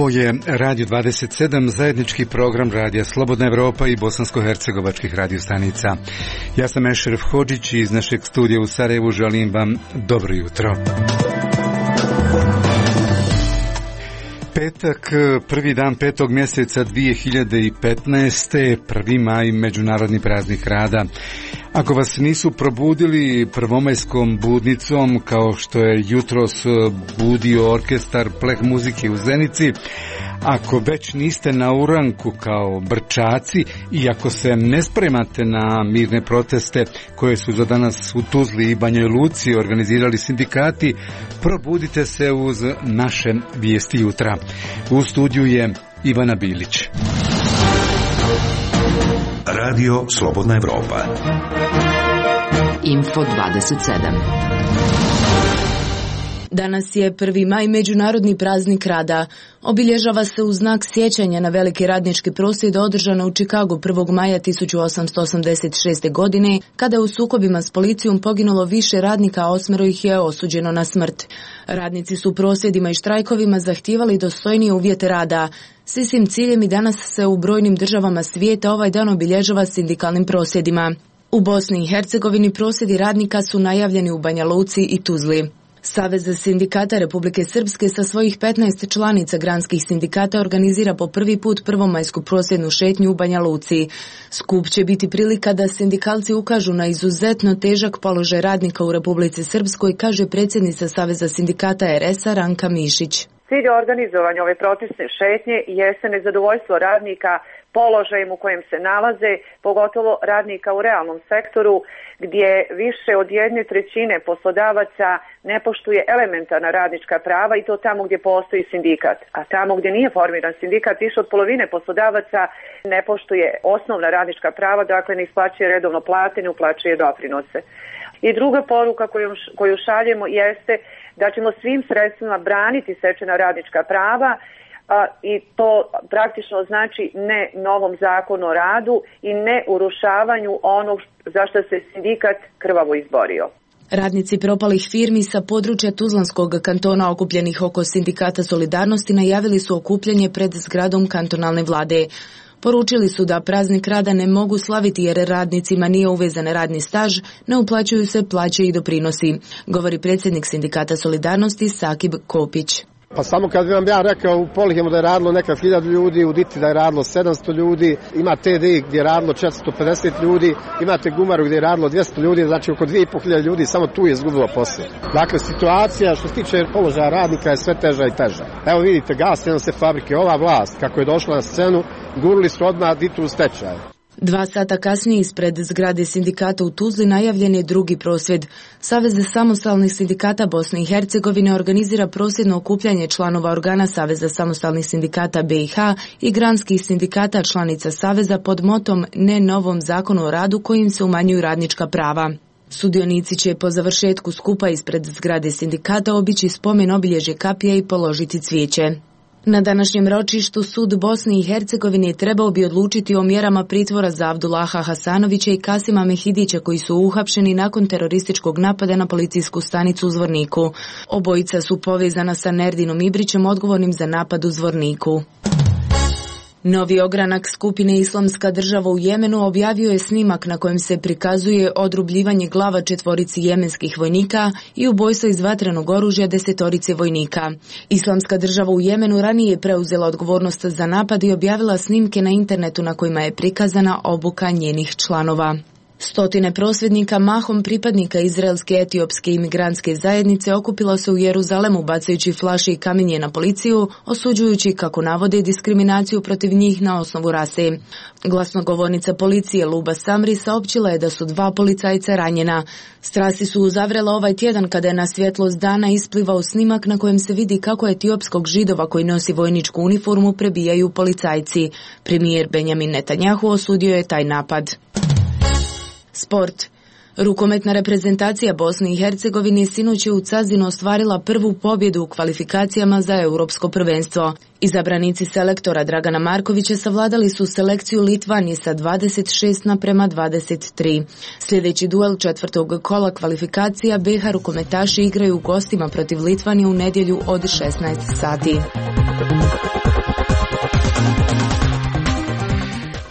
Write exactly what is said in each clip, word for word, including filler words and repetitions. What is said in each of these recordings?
Ovo je Radio dvadeset sedam, zajednički program Radija Slobodna Evropa i bosansko-hercegovačkih radiostanica. Ja sam Ešref Hodžić i iz našeg studija u Sarajevu želim vam dobro jutro. Petak, prvi dan petog mjeseca dvije hiljade petnaeste. prvi maj, međunarodni praznik rada. Ako vas nisu probudili prvomajskom budnicom, kao što je jutros budio orkestar pleh muzike u Zenici, ako već niste na uranku kao brčaci i ako se ne spremate na mirne proteste koje su za danas u Tuzli i Banjoj Luci organizirali sindikati, probudite se uz naše vijesti jutra. U studiju je Ivana Bilić. Radio Slobodna Evropa. Info dvadeset sedam. Danas je prvi maj, međunarodni praznik rada. Obilježava se u znak sjećanja na veliki radnički prosvjed održan u Čikagu prvog maja tisuću osamsto osamdeset šeste. godine, kada je u sukobima s policijom poginulo više radnika, a osmero ih je osuđeno na smrt. Radnici su prosvjedima i štrajkovima zahtijevali dostojnije uvjete rada. S istim ciljem i danas se u brojnim državama svijeta ovaj dan obilježava sindikalnim prosvjedima. U Bosni i Hercegovini prosvjedi radnika su najavljeni u Banja Luci i Tuzli. Savez sindikata Republike Srpske sa svojih petnaest članica granskih sindikata organizira po prvi put prvomajsku prosvjednu šetnju u Banja Luci. Skup će biti prilika da sindikalci ukažu na izuzetno težak položaj radnika u Republici Srpskoj, kaže predsjednica Saveza sindikata er es a Ranka Mišić. Cilj organizovanja ove protestne šetnje jeste nezadovoljstvo radnika položajem u kojem se nalaze, pogotovo radnika u realnom sektoru, gdje više od jedne trećine poslodavaca ne poštuje elementarna radnička prava, i to tamo gdje postoji sindikat. A tamo gdje nije formiran sindikat, više od polovine poslodavaca ne poštuje osnovna radnička prava, dakle ne isplaćuje redovno plate, ne uplaćuje doprinose. I druga poruka koju, koju šaljemo jeste da ćemo svim sredstvima braniti stečena radnička prava, a, i to praktično znači ne novom zakonu o radu i ne urušavanju onog za što se sindikat krvavo izborio. Radnici propalih firmi sa područja Tuzlanskog kantona okupljenih oko sindikata Solidarnosti najavili su okupljanje pred zgradom kantonalne vlade. Poručili su da praznik rada ne mogu slaviti jer radnicima nije uvezan radni staž, ne uplaćuju se plaće i doprinosi, govori predsjednik sindikata Solidarnosti Sakib Kopić. Pa samo kad bi vam ja rekao u Polihemu da je radilo nekad hiljadu ljudi, u Diti da je radilo sedamsto ljudi, ima T D I gdje je radilo četiristo pedeset ljudi, imate Gumaru gdje je radilo dvjesto ljudi, znači oko dvije i pol hiljade ljudi samo tu je izgubilo posao. Dakle, situacija što se tiče položaja radnika je sve teža i teža. Evo vidite, gasne nam se fabrike, ova vlast kako je došla na scenu, gurili su odmah Ditu u stečaj. Dva sata kasnije ispred zgrade sindikata u Tuzli najavljen je drugi prosvjed. Savez samostalnih sindikata Bosne i Hercegovine organizira prosvjedno okupljanje članova organa Saveza samostalnih sindikata be i ha i granskih sindikata članica Saveza pod motom Ne novom zakonu o radu kojim se umanjuju radnička prava. Sudionici će po završetku skupa ispred zgrade sindikata obići spomen obilježje kapija i položiti cvijeće. Na današnjem ročištu sud Bosne i Hercegovine trebao bi odlučiti o mjerama pritvora za Abdullaha Hasanovića i Kasima Mehidića koji su uhapšeni nakon terorističkog napada na policijsku stanicu u Zvorniku. Obojica su povezana sa Nerdinom Ibrićem odgovornim za napad u Zvorniku. Novi ogranak skupine Islamska država u Jemenu objavio je snimak na kojem se prikazuje odrubljivanje glava četvorici jemenskih vojnika i ubojstvo iz vatrenog oružja desetorice vojnika. Islamska država u Jemenu ranije je preuzela odgovornost za napad i objavila snimke na internetu na kojima je prikazana obuka njenih članova. Stotine prosvjednika, mahom pripadnika izraelske etiopske imigrantske zajednice, okupilo se u Jeruzalemu bacajući flaše i kamenje na policiju, osuđujući, kako navode, diskriminaciju protiv njih na osnovu rase. Glasnogovornica policije Luba Samri saopćila je da su dva policajca ranjena. Strasti su uzavrela ovaj tjedan kada je na svjetlost dana isplivao snimak na kojem se vidi kako etiopskog Židova koji nosi vojničku uniformu prebijaju policajci. Premijer Benjamin Netanjahu osudio je taj napad. Sport. Rukometna reprezentacija Bosne i Hercegovine sinoć je u Cazinu ostvarila prvu pobjedu u kvalifikacijama za europsko prvenstvo. Izabranici selektora Dragana Markovića savladali su selekciju Litvanije sa dvadeset šest naprema dvadeset tri. Sljedeći duel četvrtog kola kvalifikacija be ha rukometaši igraju u gostima protiv Litvanije u nedjelju od šesnaest sati.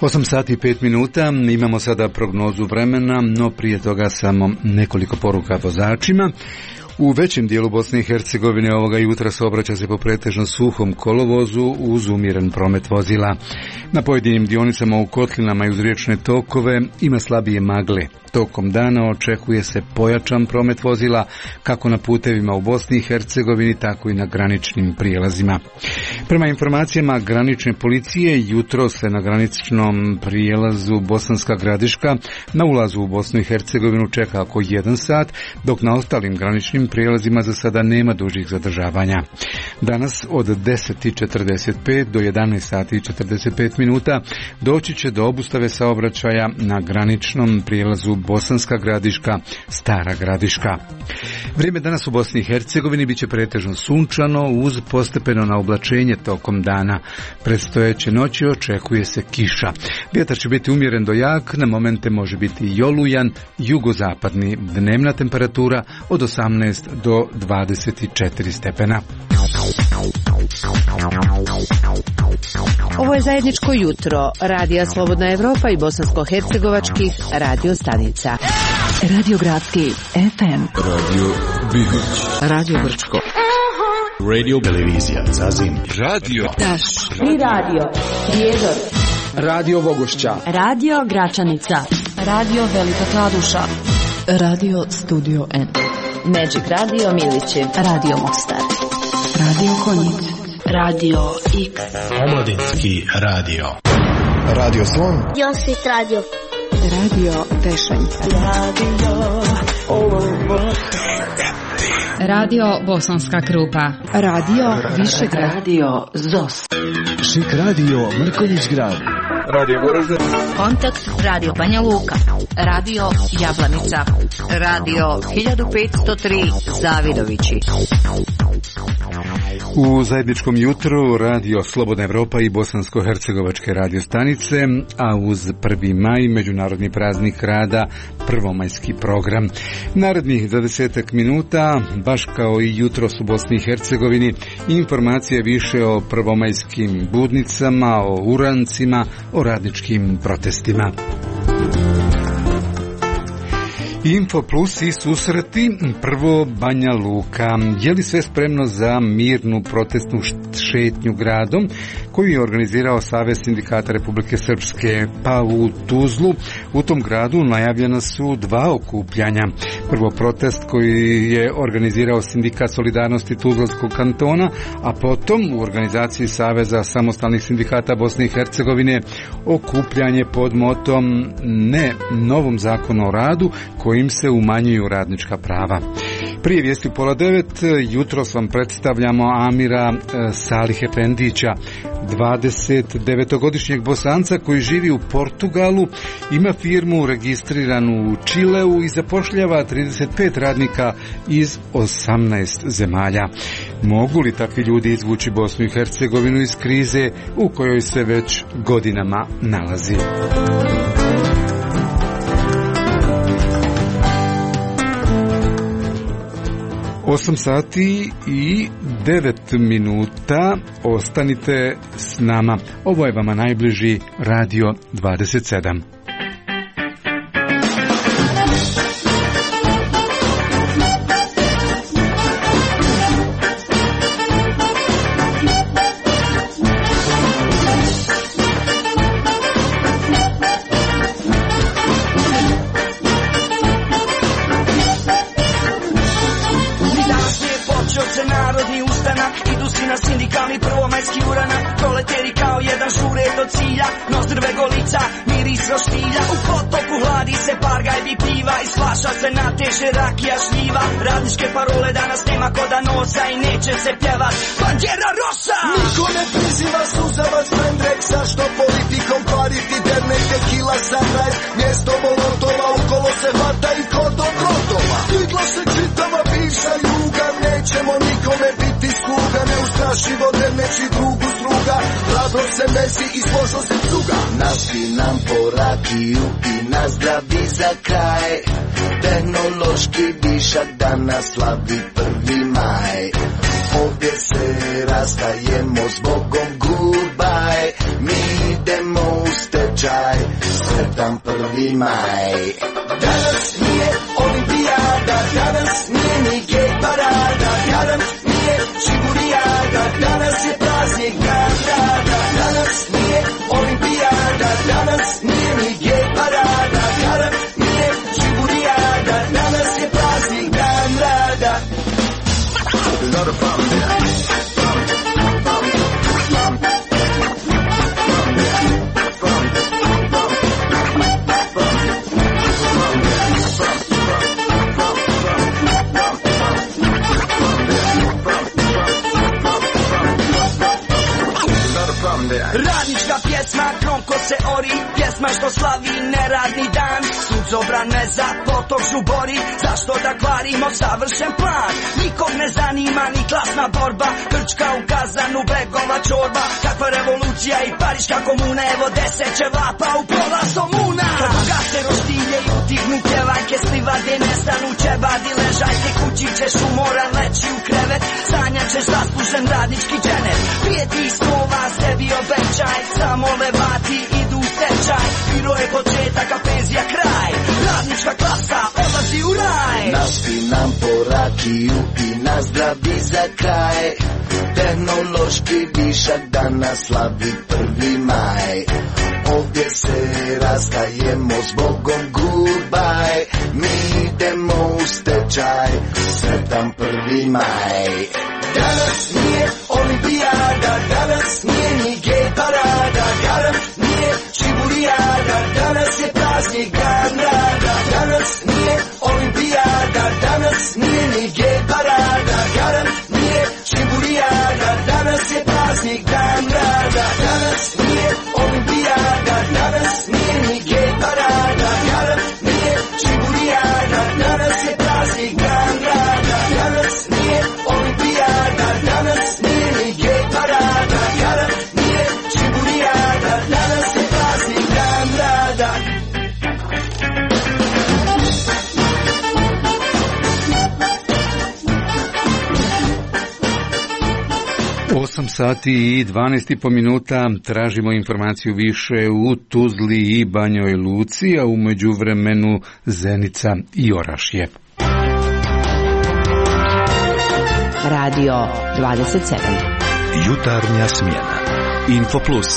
osam sati i pet minuta, imamo sada prognozu vremena, no prije toga samo nekoliko poruka vozačima. U većem dijelu Bosne i Hercegovine ovoga jutra saobraća se po pretežno suhom kolovozu uz umjeren promet vozila. Na pojedinim dionicama u kotlinama i uz riječne tokove ima slabije magle. Tokom dana očekuje se pojačan promet vozila kako na putevima u Bosni i Hercegovini, tako i na graničnim prijelazima. Prema informacijama granične policije, jutro se na graničnom prijelazu Bosanska Gradiška na ulazu u Bosnu i Hercegovinu čeka oko jedan sat, dok na ostalim graničnim prijelazima za sada nema dužih zadržavanja. Danas od deset i četrdeset pet do jedanaest sati i četrdeset pet minuta doći će do obustave saobraćaja na graničnom prijelazu Bosanska Gradiška, Stara Gradiška. Vrijeme danas u Bosni i Hercegovini biće pretežno sunčano uz postepeno naoblačenje tokom dana. Predstojeće noći očekuje se kiša. Vjetar će biti umjeren do jak, na momente može biti i olujan, jugozapadni. Dnevna temperatura od osamnaest do dvadeset četiri stepena. Ovo je zajedničko jutro Radija Slobodna Evropa i bosansko-hercegovačkih radio stanica. Radio Gradski F M, Radio Bihoć, Radio Brčko, Radio Televizija Zazim, Radio Taš I radio Prijedor, Radio Vogošća, Radio Gračanica, Radio Velika Kladuša, Radio Studio N, Magic Radio Milići, Radio Mostar, Radio Konjic, Radio X, Omladinski radio. Radio Slon, Josip Radio, Radio Tešanjca, Radio Bosanska Krupa, Radio Višegrad, Radio Zos, Šik Radio Mrkonjić Grad, Radio Goražde, Kontakt Radio Banja Luka, Radio Jablanica, Radio hiljadu petsto tri Zavidovići. U zajedničkom jutru Radio Slobodna Evropa i bosansko-hercegovačke radio stanice, a uz prvi maj, međunarodni praznik rada, prvomajski program. Narednih dvadesetak minuta, baš kao i jutros u Bosni i Hercegovini, informacije više o prvomajskim budnicama, o urancima, o radničkim protestima. Info Plus i susreti, prvo Banja Luka. Je li sve spremno za mirnu protestnu šetnju gradom koju je organizirao Savez sindikata Republike Srpske? Pa u Tuzlu, u tom gradu najavljena su dva okupljanja. Prvo protest koji je organizirao Sindikat solidarnosti Tuzlanskog kantona, a potom u organizaciji Saveza samostalnih sindikata Bosne i Hercegovine okupljanje pod motom ne novom zakonu o radu kojim se umanjuju radnička prava. Prije vijesti pola devet, jutros vam predstavljamo Amira Salih Efendića, dvadesetdevetogodišnjeg Bosanca koji živi u Portugalu, ima firmu registriranu u Čileu i zapošljava trideset pet radnika iz osamnaest zemalja. Mogu li takvi ljudi izvući Bosnu i Hercegovinu iz krize u kojoj se već godinama nalazi? osam sati i devet minuta, ostanite s nama. Ovo je vama najbliži Radio dvadeset sedam. Rakija šljiva, radničke parole danas nema ko da nosa i neće se pjevat Bandera Rosa. Niko ne priziva suzama Sprendreksa, što politikom kvariti dernek tekila sunrise. Mjesto molotova ukolo se hvata i kod do grotova. Digla se čitava bivša juga, nećemo nikome biti sluga. Neustrašivo derneči drugu struga, hrabro se mesi i složo se cuga. Naski nam po rakiju i nazdravi za kraj. Tehnološki višak danas slavi prvi maj. Ovdje se rastajemo s Bogom, goodbye. Mi idemo u stečaj. tečaj, sretan prvi maj. Danas nije olimpijada, danas nije ni gej parada, danas nije čigurijada, danas je praznik dan rada. Danas nije olimpijada, danas nije ni gej parada, danas nije čigurijada, danas je praznik dan rada. Not a problem there. Radnička pjesma, kromko se ori, pjesma što slavi neradni dan. Sudzobran me za potok žubori, zašto da kvarimo savršen plan? Nikog ne zanima ni klasna borba, Grčka u Kazanu, begova čorba. Kakva revolucija i Pariška komuna, evo deset ćevapa u pola somuna. Kad ugase roštilje i utihnu pjevajke, slivade nestanu ćebadi, ležajke, kući ćeš umoran leći u krevet, sanjat ćeš zaslužen radnički dženet. Prije tih snova sebi obećaj, samo levati idu u stečaj. Biro je početak, a penzija kraj, radnička klasa odlazi u raj. Našli nam po rakiju i na zdravi za kraj, tehnološki višak danas slavi prvi maj. Ovdje se rastajemo s Bogom, goodbye, mi idemo u stečaj, sretan prvi maj. Danas nije olimpijada, danas nije ni gej parada, danas nije čiburijada, danas je praznik dan rada. Danas nije olimpijada, danas nije ni gej parada, danas nije čiburijada, danas je praznik dan rada. Danas nije olimpijada, danas nije ni gej parada, danas nije čiburijada, danas je praznik dan rada. Danas nije olimpijada, danas nije ni gej parada, danas nije čiburijada, danas je praznik dan rada. osam sati i dvanaest i po minuta, tražimo informaciju više u Tuzli i Banjoj Luci, a u međuvremenu Zenica i Orašje. Radio dvadeset sedam. Jutarnja smjena. Info Plus.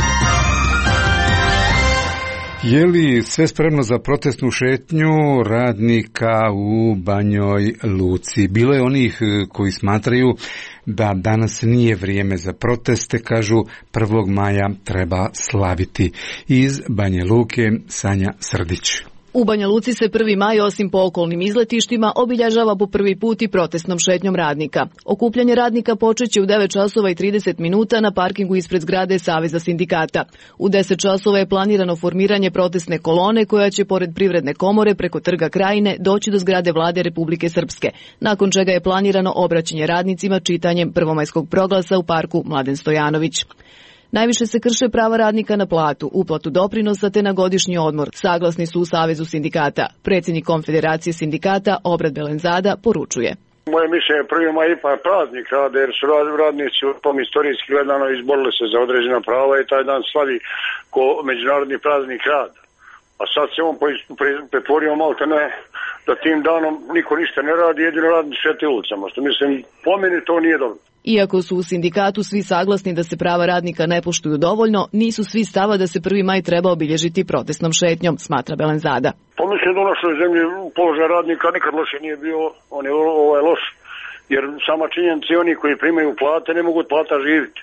Je li sve spremno za protestnu šetnju radnika u Banjoj Luci? Bilo je onih koji smatraju da danas nije vrijeme za proteste, kažu prvog maja treba slaviti. Iz Banje Luke, Sanja Srdić. U Banja Luci se prvi maj osim po okolnim izletištima obilježava po prvi put i protestnom šetnjom radnika. Okupljanje radnika počeće u devet časova i trideset minuta na parkingu ispred zgrade Saveza sindikata. U deset časova je planirano formiranje protestne kolone koja će pored Privredne komore preko Trga Krajine doći do zgrade Vlade Republike Srpske, nakon čega je planirano obraćanje radnicima čitanjem prvomajskog proglasa u parku Mladen Stojanović. Najviše se krše prava radnika na platu, uplatu doprinosa te na godišnji odmor, saglasni su u Savezu sindikata. Predsjednik Konfederacije sindikata Obrad Belenzada poručuje. Moje mišljenje je prvi maj ipak praznik rada, jer su radnici u tom istorijski gledano izborili se za određena prava i taj dan slavi ko međunarodni praznik rada. A sad se on pretvorio malo ne da tim danom niko ništa ne radi, jedino radnici šete ulicama, što mislim, po meni to nije dobro. Iako su u sindikatu svi saglasni da se prava radnika ne poštuju dovoljno, nisu svi stava da se prvi maj treba obilježiti protestnom šetnjom, smatra Belenzada. Pa mislim da u našoj zemlji položaj radnika nikad loše nije bio, on je ovaj loš, jer sama činjenica i oni koji primaju plate ne mogu od plata živjeti.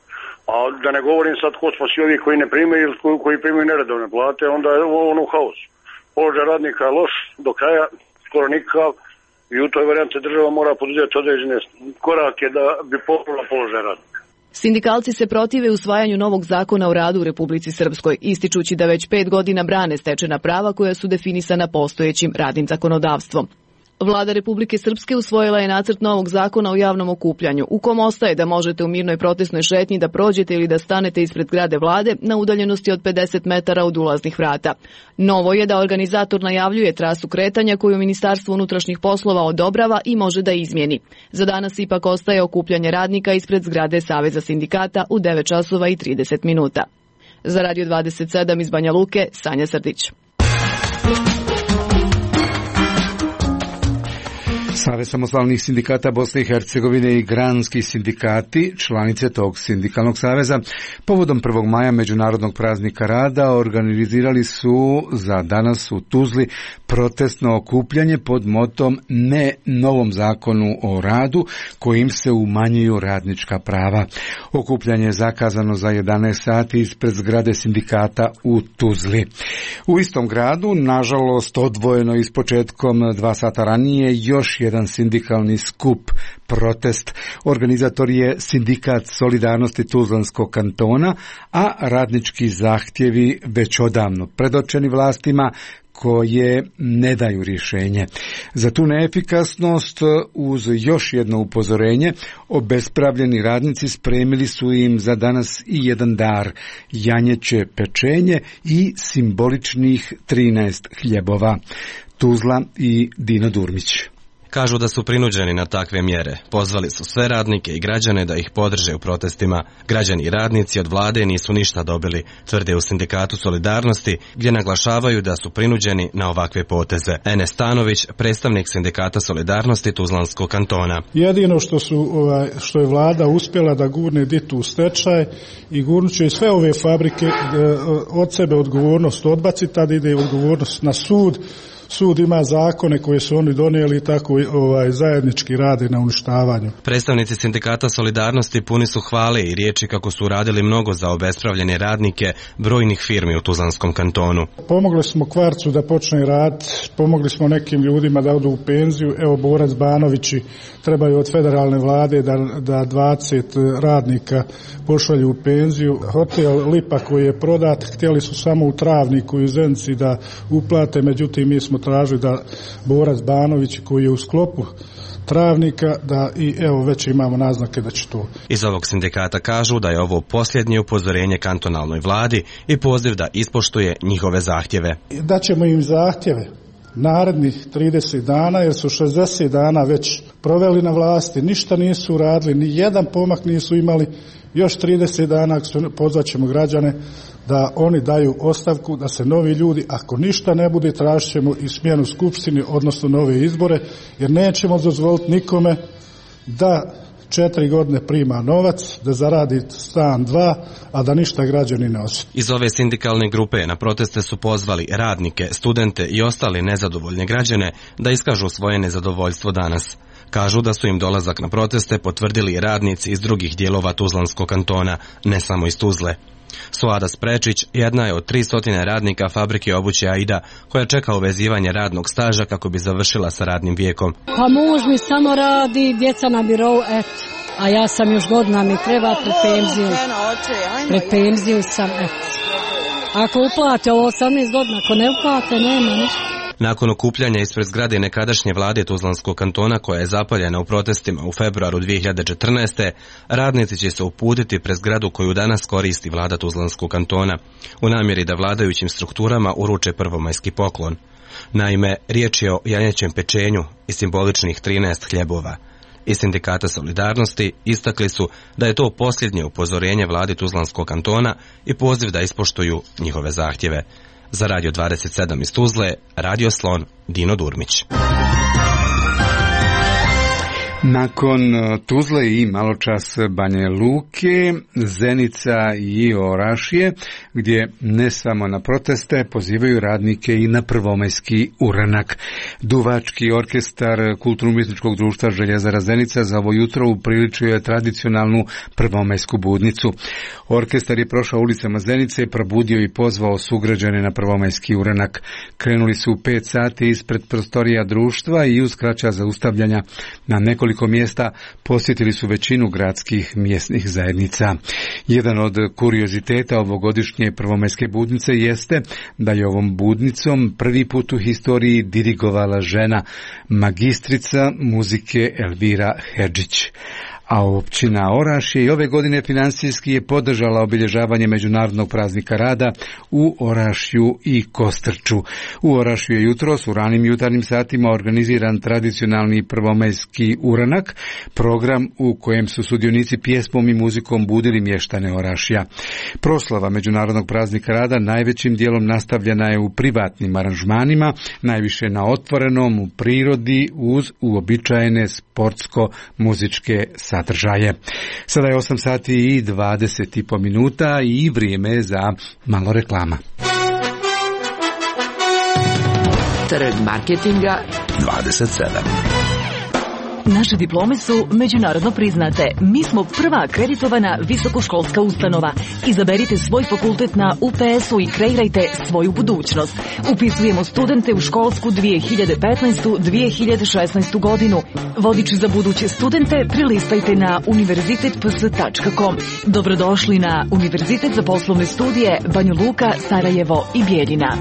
A da ne govorim sad ko smo svi ovi koji ne primaju ili koji primaju neredovne plate, onda je ono u haosu. Položaj radnika je loš do kraja, skoro nikakav. I u toj varijanti država mora poduzeti određene korake da bi popravila položaj radnika. Sindikalci se protive usvajanju novog zakona o radu u Republici Srpskoj, ističući da već pet godina brane stečena prava koja su definisana postojećim radnim zakonodavstvom. Vlada Republike Srpske usvojila je nacrt novog zakona o javnom okupljanju, u kom ostaje da možete u mirnoj protestnoj šetnji da prođete ili da stanete ispred zgrade vlade na udaljenosti od pedeset metara od ulaznih vrata. Novo je da organizator najavljuje trasu kretanja koju Ministarstvo unutrašnjih poslova odobrava i može da izmjeni. Za danas ipak ostaje okupljanje radnika ispred zgrade Saveza sindikata u devet časova i trideset minuta. Za Radio dvadeset sedam iz Banja Luke, Sanja Srdić. Savez samostalnih sindikata Bosne i Hercegovine i granski sindikati, članice tog sindikalnog saveza, povodom prvog maja Međunarodnog praznika rada organizirali su za danas u Tuzli protestno okupljanje pod motom Ne novom zakonu o radu kojim se umanjuju radnička prava. Okupljanje je zakazano za jedanaest sati ispred zgrade sindikata u Tuzli. U istom gradu, nažalost odvojeno iz početkom dva sata ranije, još jedan sindikalni skup, protest. Organizator je Sindikat solidarnosti Tuzlanskog kantona, a radnički zahtjevi već odavno predočeni vlastima koje ne daju rješenje. Za tu neefikasnost, uz još jedno upozorenje, obespravljeni radnici spremili su im za danas i jedan dar, janjeće pečenje i simboličnih trinaest hljebova. Tuzla i Dino Durmić. Kažu da su prinuđeni na takve mjere. Pozvali su sve radnike i građane da ih podrže u protestima. Građani i radnici od vlade nisu ništa dobili, tvrde u Sindikatu solidarnosti, gdje naglašavaju da su prinuđeni na ovakve poteze. Enes Stanović, predstavnik Sindikata solidarnosti Tuzlanskog kantona. Jedino što su što je vlada uspjela da gurne ditu u stečaj i gurnuće sve ove fabrike od sebe odgovornost odbaci, tad ide odgovornost na sud. Sud ima zakone koje su oni donijeli, tako ovaj, zajednički rade na uništavanju. Predstavnici Sindikata solidarnosti puni su hvale i riječi kako su radili mnogo za obespravljene radnike brojnih firmi u Tuzlanskom kantonu. Pomogli smo Kvarcu da počne rad, pomogli smo nekim ljudima da odu u penziju. Evo, Borac Banovići trebaju od federalne vlade da, da dvadeset radnika pošalju u penziju. Hotel Lipa koji je prodat, htjeli su samo u Travniku i u Zenici da uplate, međutim mi smo tražili da Borac Banović koji je u sklopu Travnika, da i evo već imamo naznake da će to. Iz ovog sindikata kažu da je ovo posljednje upozorenje kantonalnoj vladi i poziv da ispoštuje njihove zahtjeve. Da ćemo im zahtjeve narednih trideset dana, jer su šezdeset dana već proveli na vlasti, ništa nisu radili, ni jedan pomak nisu imali, još trideset dana pozvat ćemo građane da oni daju ostavku, da se novi ljudi, ako ništa ne bude, tražit ćemo i smjenu skupštini, odnosno nove izbore, jer nećemo dozvoliti nikome da četiri godine prima novac, da zaradi stan dva, a da ništa građani ne osjeti. Iz ove sindikalne grupe na proteste su pozvali radnike, studente i ostale nezadovoljne građane da iskažu svoje nezadovoljstvo danas. Kažu da su im dolazak na proteste potvrdili radnici iz drugih dijelova Tuzlanskog kantona, ne samo iz Tuzle. Suada Sprečić jedna je od tri stotine radnika fabrike obuće Aida koja čeka uvezivanje radnog staža kako bi završila sa radnim vijekom. Pa muž mi samo radi, djeca na birovu, eto. A ja sam još godina, mi treba pred penziju. Pred penziju sam, eto. Ako uplate ovo osamnaest godina, ako ne uplate, nema ništa. Nakon okupljanja ispred zgrade nekadašnje vlade Tuzlanskog kantona koja je zapaljena u protestima u februaru dvije hiljade četrnaeste. radnici će se uputiti pred zgradu koju danas koristi vlada Tuzlanskog kantona u namjeri da vladajućim strukturama uruče prvomajski poklon. Naime, riječ je o janjećem pečenju i simboličnih trinaest hljebova. Iz Sindikata solidarnosti istakli su da je to posljednje upozorenje vladi Tuzlanskog kantona i poziv da ispoštuju njihove zahtjeve. Za Radio dvadeset sedam iz Tuzle, Radio Slon, Dino Durmić. Nakon Tuzle i maločas Banja Luke, Zenica i Orašje, gdje ne samo na proteste pozivaju radnike i na prvomajski uranak. Duvački orkestar Kulturno-umjetničkog društva Željezara Zenica za ovo jutro upriličio je tradicionalnu prvomajsku budnicu. Orkestar je prošao ulicama Zenice, probudio i pozvao sugrađane na prvomajski uranak. Krenuli su u pet sati ispred prostorija društva i uz kraća zaustavljanja na nekoliko mjesta posjetili su većinu gradskih mjesnih zajednica. Jedan od kurioziteta ovogodišnje prvomajske budnice jeste da je ovom budnicom prvi put u historiji dirigovala žena, magistrica muzike Elvira Hedžić. a općina Orašje i ove godine financijski je podržala obilježavanje Međunarodnog praznika rada u Orašju i Kostrču. U Orašju je jutros u ranim jutarnjim satima organiziran tradicionalni prvomajski uranak, program u kojem su sudionici pjesmom i muzikom budili mještane Orašja. Proslava Međunarodnog praznika rada najvećim dijelom nastavljena je u privatnim aranžmanima, najviše na otvorenom, u prirodi, uz uobičajene sportsko-muzičke sadržaje. Sada je osam sati i dvadeset i po minuta i vrijeme za malo reklama. Trg marketinga dvadeset sedam. Naše diplome su međunarodno priznate. Mi smo prva akreditovana visokoškolska ustanova. Izaberite svoj fakultet na U P S-u i kreirajte svoju budućnost. Upisujemo studente u školsku dvije hiljade petnaestu dvije hiljade šesnaestu godinu. Vodič za buduće studente prilistajte na univerzitet p s tačka com. Dobrodošli na Univerzitet za poslovne studije Banja Luka, Sarajevo i Bijeljina.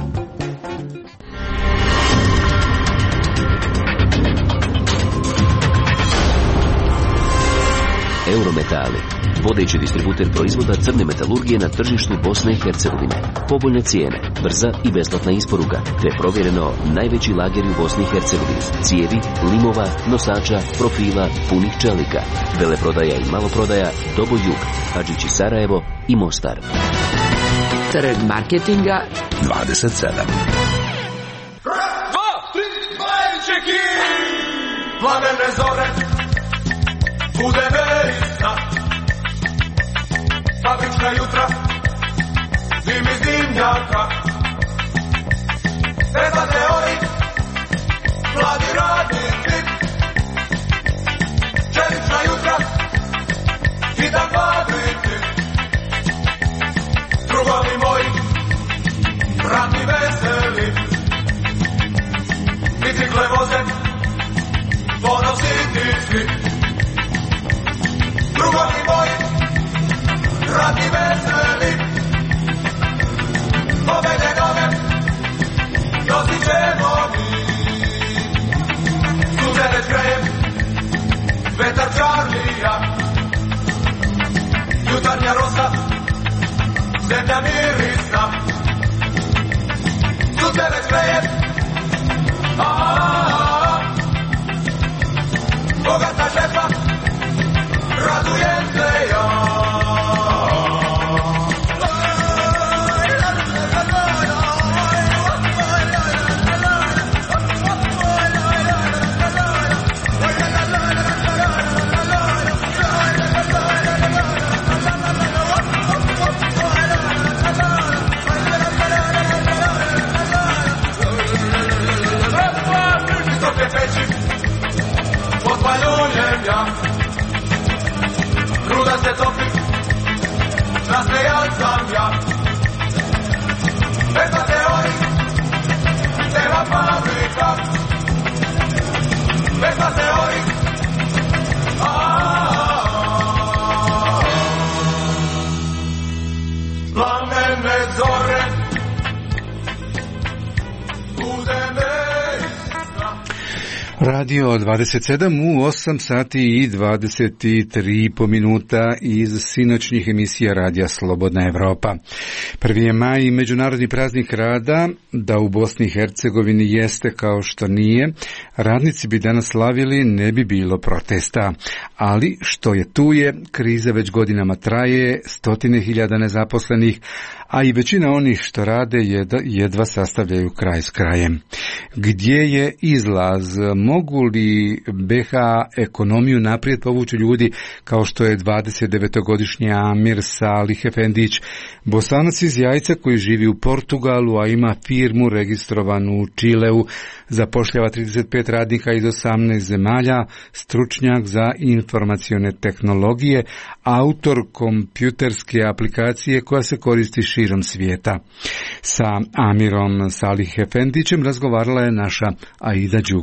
Eurometali, vodeći distributer proizvoda crne metalurgije na tržištu Bosne i Hercegovine. Povoljne cijene, brza i besplatna isporuka, te provjereno najveći lager u Bosni i Hercegovini. Cijevi, limova, nosača, profila, punih čelika. Veleprodaja i maloprodaja, Dobo Jug, Hadžići Sarajevo i Mostar. Trg marketinga dvadeset sedam. Dva, tri, bajčeki! Plamene zore, bude verista, fabrična jutra, dim iz dimnjaka, treba teori, mladi radnici, čelična jutra, hitan fabrici, drugovi moji, radni veseli, bicikle voze, ponositi svi. Drugovi moji, radni veseli, pobjede nove, nosit ćemo mi. Suze već grejem, vetar Charlija, jutarnja rosa, zemlja mirisna. Suze već grejem, a bogata žepa, radujem se ja. Visoke peći potpaljujem ja, ruda se topi, nasmejan sam ja. Bez teorij, nema fabrika, bez teorij, plamene zore, bude Radio dvadeset sedam u osam sati i dvadeset tri po minuta iz sinoćnjih emisija Radija Slobodna Evropa. Prvi je maj i Međunarodni praznik rada, da u Bosni i Hercegovini jeste kao što nije. Radnici bi danas slavili, ne bi bilo protesta. Ali što je tu je, kriza već godinama traje, stotine hiljada nezaposlenih, a i većina onih što rade jedva sastavljaju kraj s krajem. Gdje je izlaz? Mogu li B H ekonomiju naprijed povući ljudi kao što je dvadesetdevetogodišnji Amir Salih Efendić, Bosanac iz Jajca koji živi u Portugalu, a ima firmu registrovanu u Čileu, zapošljava trideset pet radnika iz osamnaest zemalja, stručnjak za informacione tehnologije, autor kompjuterske aplikacije koja se koristi širom svijeta. Sa Amirom Salih Efendićem razgovarala je naša Aida Đugum.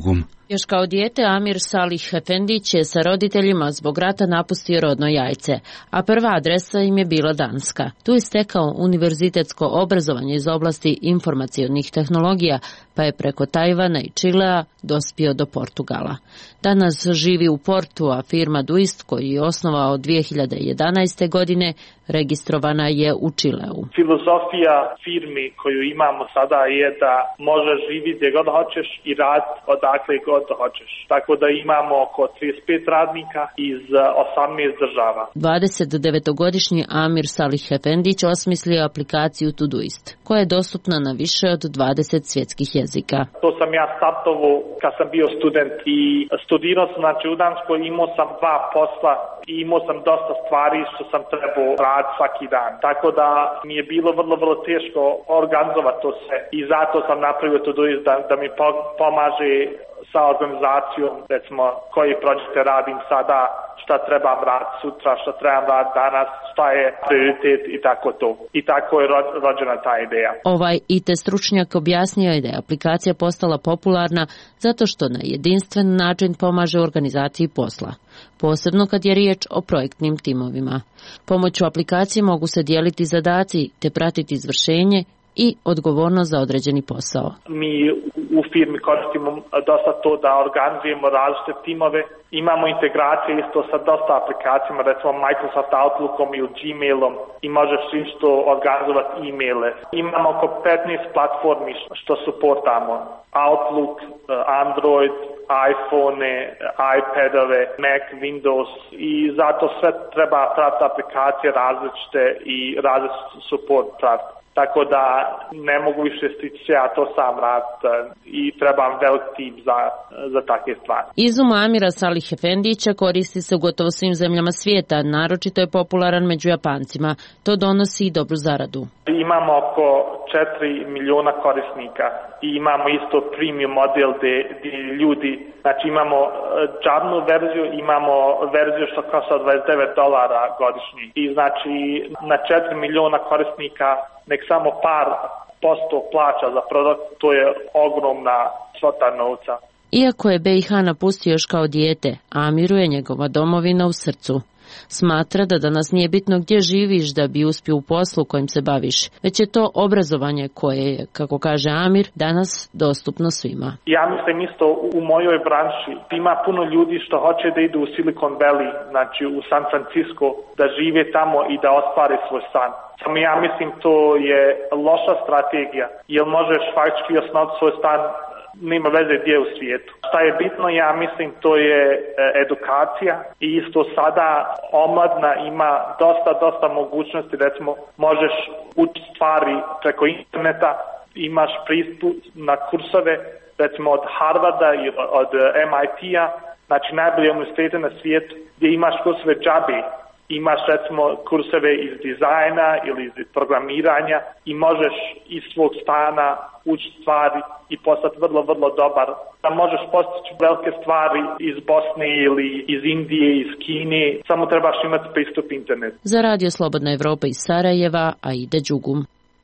Još kao dijete Amir Salih Efendić je sa roditeljima zbog rata napustio rodno Jajce, a prva adresa im je bila Danska. Tu je stekao univerzitetsko obrazovanje iz oblasti informacionih tehnologija, pa je preko Tajvana i Čilea dospio do Portugala. Danas živi u Portu, a firma Duist, koju je osnovao dvije hiljade jedanaeste. godine, registrovana je u Čileu. Filozofija firmi koju imamo sada je da možeš živjeti gdje god hoćeš i raditi odakle god hoćeš. Tako da imamo oko trideset pet radnika iz osamnaest država. dvadesetdevetogodišnji Amir Salih Efendić osmislio aplikaciju Todoist, koja je dostupna na više od dvadeset svjetskih jezika. To sam ja startovao kad sam bio student i studirao sam znači u Danskoj, imao sam dva posla i imao sam dosta stvari što sam trebao raditi svaki dan. Tako da mi je bilo vrlo, vrlo teško organizovati to sve i zato sam napravio Todoist da, da mi pomaže sa organizacijom, recimo koji projekte radim sada, šta trebam raditi sutra, šta trebam raditi danas, šta je prioritet i tako to. I tako je rođena ta ideja. Ovaj I T stručnjak objasnio je da je aplikacija postala popularna zato što na jedinstven način pomaže organizaciji posla, posebno kad je riječ o projektnim timovima. Pomoću aplikacije mogu se dijeliti zadaci te pratiti izvršenje i odgovornost za određeni posao. Mi u firmi koristimo dosta to da organizujemo različite timove. Imamo integracije isto sa dosta aplikacijama, recimo Microsoft Outlookom ili Gmailom i možeš isto organizovati e-maile. Imamo oko petnaest platformi što suportamo. Outlook, Android, iPhone, iPadove, Mac, Windows i zato sve treba pratiti aplikacije različite i različite support pratiti. Tako da ne mogu više stići ja to sam rad i trebam velik tim za, za takve stvari. Izum Amira Salih Efendića koristi se u gotovo svim zemljama svijeta, naročito je popularan među Japancima. To donosi i dobru zaradu. Imamo oko četiri miliona korisnika i imamo isto premium model gdje, gdje ljudi, znači imamo džabnu verziju, imamo verziju što košta dvadeset devet dolara godišnji i znači na četiri miliona korisnika nek samo par posto plaća za produkt, to je ogromna svota novca. Iako je B i H napustio još kao dijete, Amiru je njegova domovina u srcu. Smatra da danas nije bitno gdje živiš da bi uspio u poslu kojim se baviš, već je to obrazovanje koje je, kako kaže Amir, danas dostupno svima. Ja mislim isto u mojoj branši ima puno ljudi što hoće da idu u Silicon Valley, znači u San Francisco, da žive tamo i da ostvare svoj san. Samo ja mislim to je loša strategija, jer možeš faktički osnovati svoj stan, nema veze gdje u svijetu. Šta je bitno, ja mislim, to je e, edukacija i isto sada omladna ima dosta, dosta mogućnosti, recimo možeš učiti stvari preko interneta, imaš pristup na kursove, recimo od Harvarda i od M I T-a, znači najbolje univerzitete na svijetu, gdje imaš kursove džabe. Imaš recimo kurseve iz dizajna ili iz programiranja i možeš iz svog stana učiti stvari i postati vrlo, vrlo dobar. Da možeš postići velike stvari iz Bosne ili iz Indije, iz Kine, samo trebaš imati pristup internetu. Za Radio Slobodna Evropa iz Sarajeva, Aida Đugum.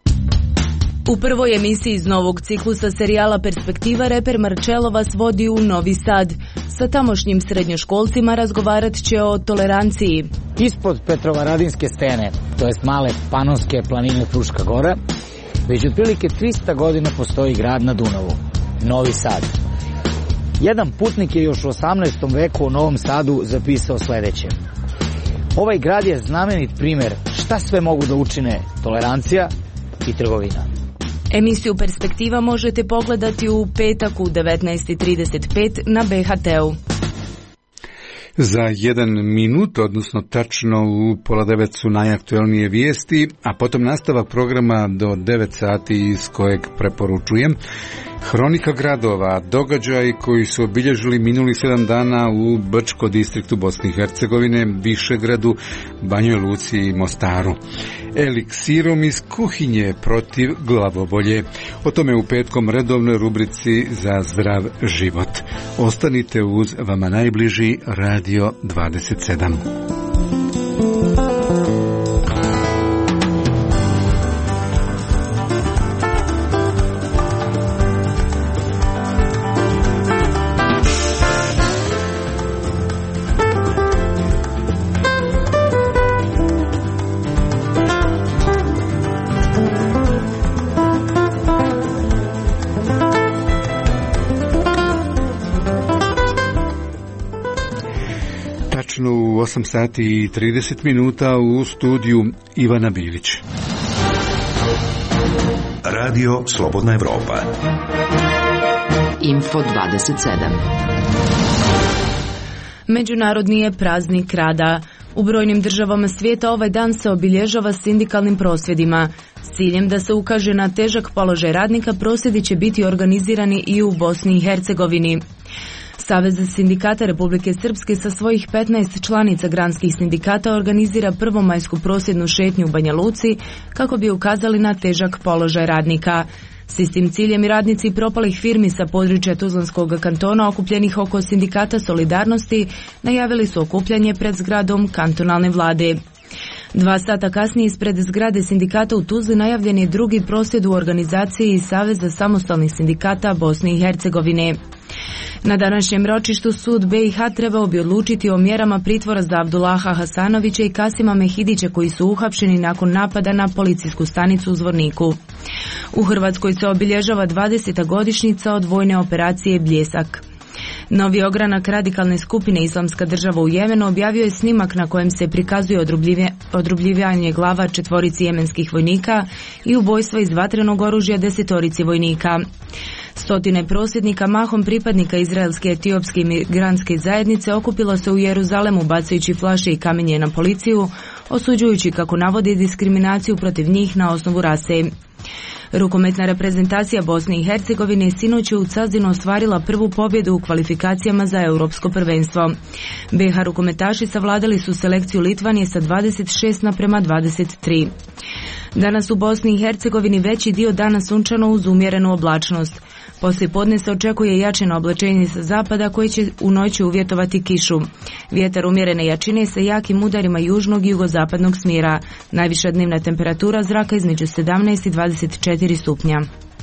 U prvoj emisiji iz novog ciklusa serijala Perspektiva reper Marcello vas vodi u Novi Sad. Sa tamošnjim srednjoškolcima razgovarat će o toleranciji. Ispod Petrovaradinske stene, to jest male Panonske planine Fruška Gora, već otprilike trista godina postoji grad na Dunavu, Novi Sad. Jedan putnik je još u osamnaestom veku u Novom Sadu zapisao sljedeće. Ovaj grad je znamenit primjer šta sve mogu da učine tolerancija i trgovina. Emisiju Perspektiva možete pogledati u petak u devetnaest i trideset pet na B H T-u. Za jedan minut, odnosno tačno u pola devet su najaktuelnije vijesti, a potom nastavak programa do devet sati iz kojeg preporučujem. Hronika gradova, događaji koji su obilježili minuli sedam dana u Brčko distriktu Bosne i Hercegovine, Višegradu, Banjoj Luci i Mostaru. Eliksirom iz kuhinje protiv glavobolje. O tome u petkom redovnoj rubrici za zdrav život. Ostanite uz vama najbliži Radio dvadeset sedam. u osam sati i trideset minuta u studiju Ivana Bilić. Radio Slobodna Evropa. Info dvadeset sedam. Međunarodni je praznik rada. U brojnim državama svijeta ovaj dan se obilježava sindikalnim prosvjedima. S ciljem da se ukaže na težak položaj radnika, prosvjedi će biti organizirani i u Bosni i Hercegovini. Savez sindikata Republike Srpske sa svojih petnaest članica granskih sindikata organizira prvomajsku prosvjednu šetnju u Banja Luci kako bi ukazali na težak položaj radnika. S istim ciljem i radnici propalih firmi sa područja Tuzlanskog kantona okupljenih oko sindikata Solidarnosti najavili su okupljanje pred zgradom kantonalne vlade. Dva sata kasnije ispred zgrade sindikata u Tuzli najavljen je drugi prosvjed u organizaciji Saveza samostalnih sindikata Bosne i Hercegovine. Na današnjem ročištu sud B i H trebao bi odlučiti o mjerama pritvora za Abdullaha Hasanovića i Kasima Mehidića koji su uhapšeni nakon napada na policijsku stanicu u Zvorniku. U Hrvatskoj se obilježava dvadeseta godišnjica od vojne operacije Bljesak. Novi ogranak radikalne skupine Islamska država u Jemenu objavio je snimak na kojem se prikazuje odrubljivanje glava četvorici jemenskih vojnika i ubojstva iz vatrenog oružja desetorici vojnika. Stotine prosvjednika, mahom pripadnika izraelske etiopske imigrantske zajednice, okupilo se u Jeruzalemu bacajući flaše i kamenje na policiju, osuđujući, kako navodi, diskriminaciju protiv njih na osnovu rase. Rukometna reprezentacija Bosne i Hercegovine sinoć je u Cazinu ostvarila prvu pobjedu u kvalifikacijama za europsko prvenstvo. B H rukometaši savladali su selekciju Litvanije sa dvadeset šest naprema dvadeset tri. Danas u Bosni i Hercegovini veći dio dana sunčano uz umjerenu oblačnost. Poslije podne se očekuje jačeno oblačenje sa zapada koje će u noći uvjetovati kišu. Vjetar umjerene jačine sa jakim udarima južnog i jugozapadnog smjera. Najviša dnevna temperatura zraka između sedamnaest i dvadeset četiri stupnja.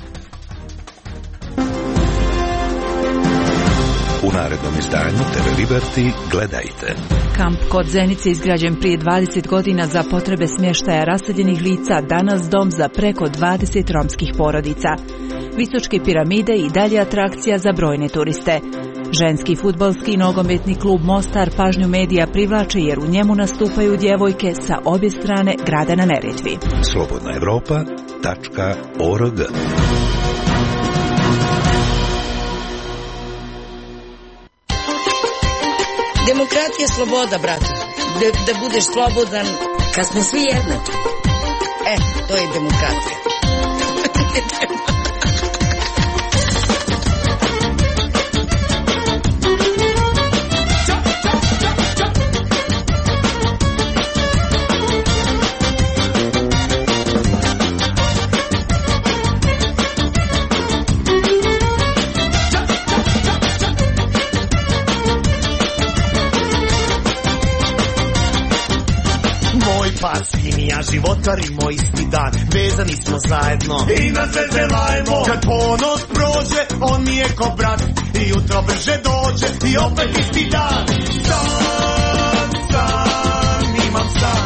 U narednom izdanju T V Liberty gledajte. Kamp kod Zenice izgrađen prije dvadeset godina za potrebe smještaja raseljenih lica, danas dom za preko dvadeset romskih porodica. Visočke piramide i dalje atrakcija za brojne turiste. Ženski fudbalski i nogometni klub Mostar pažnju medija privlače jer u njemu nastupaju djevojke sa obje strane grada na Neretvi. slobodna evropa tačka org. Demokratija je sloboda, brate. Da, da budeš slobodan kad smo svi jednaki. E, to je demokratija. Životarimo isti dan, vezani smo zajedno i na sve lajemo. Kad ponos prođe, on mi je ko brat i jutro brže dođe i opet isti dan. San, san, imam san.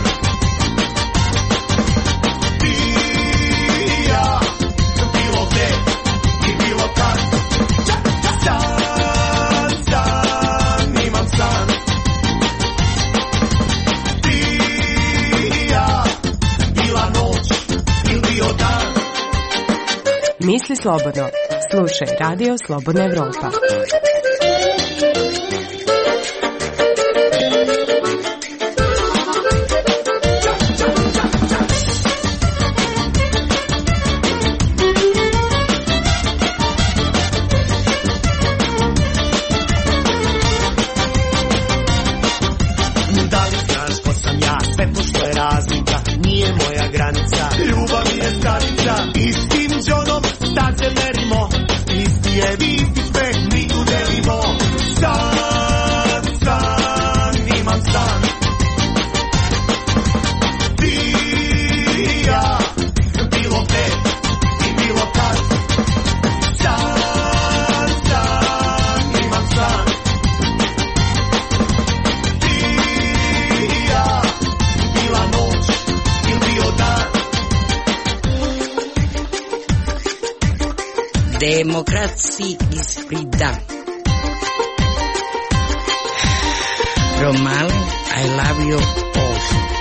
Ti i ja, bilo gde i bilo kad. San, san, imam san. Misli slobodno. Slušaj Radio Slobodna Evropa. Da li znaš ko sam ja, sve pošto je razlika, nije moja granica, ljubav je stanica, istim džonom staze merimo, isti je vid i sve mi tu delimo. San, san, imam san. Ti i ja, bilo gde i bilo kad. San, san, imam san. Ti i ja, bila noć ili bio dan. Democracy is freedom. From Mali, I love you all.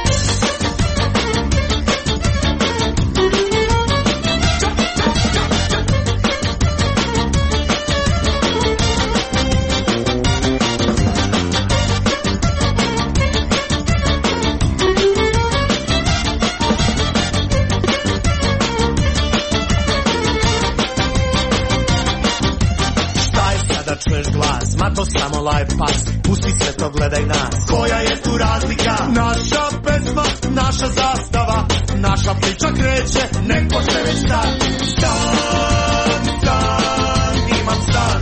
Ma to samo live pass, pusti sve to, gledaj nas. Koja je tu razlika? Naša pesma, naša zastava, naša priča kreće, nek počne već stan. Stan, stan, imam stan.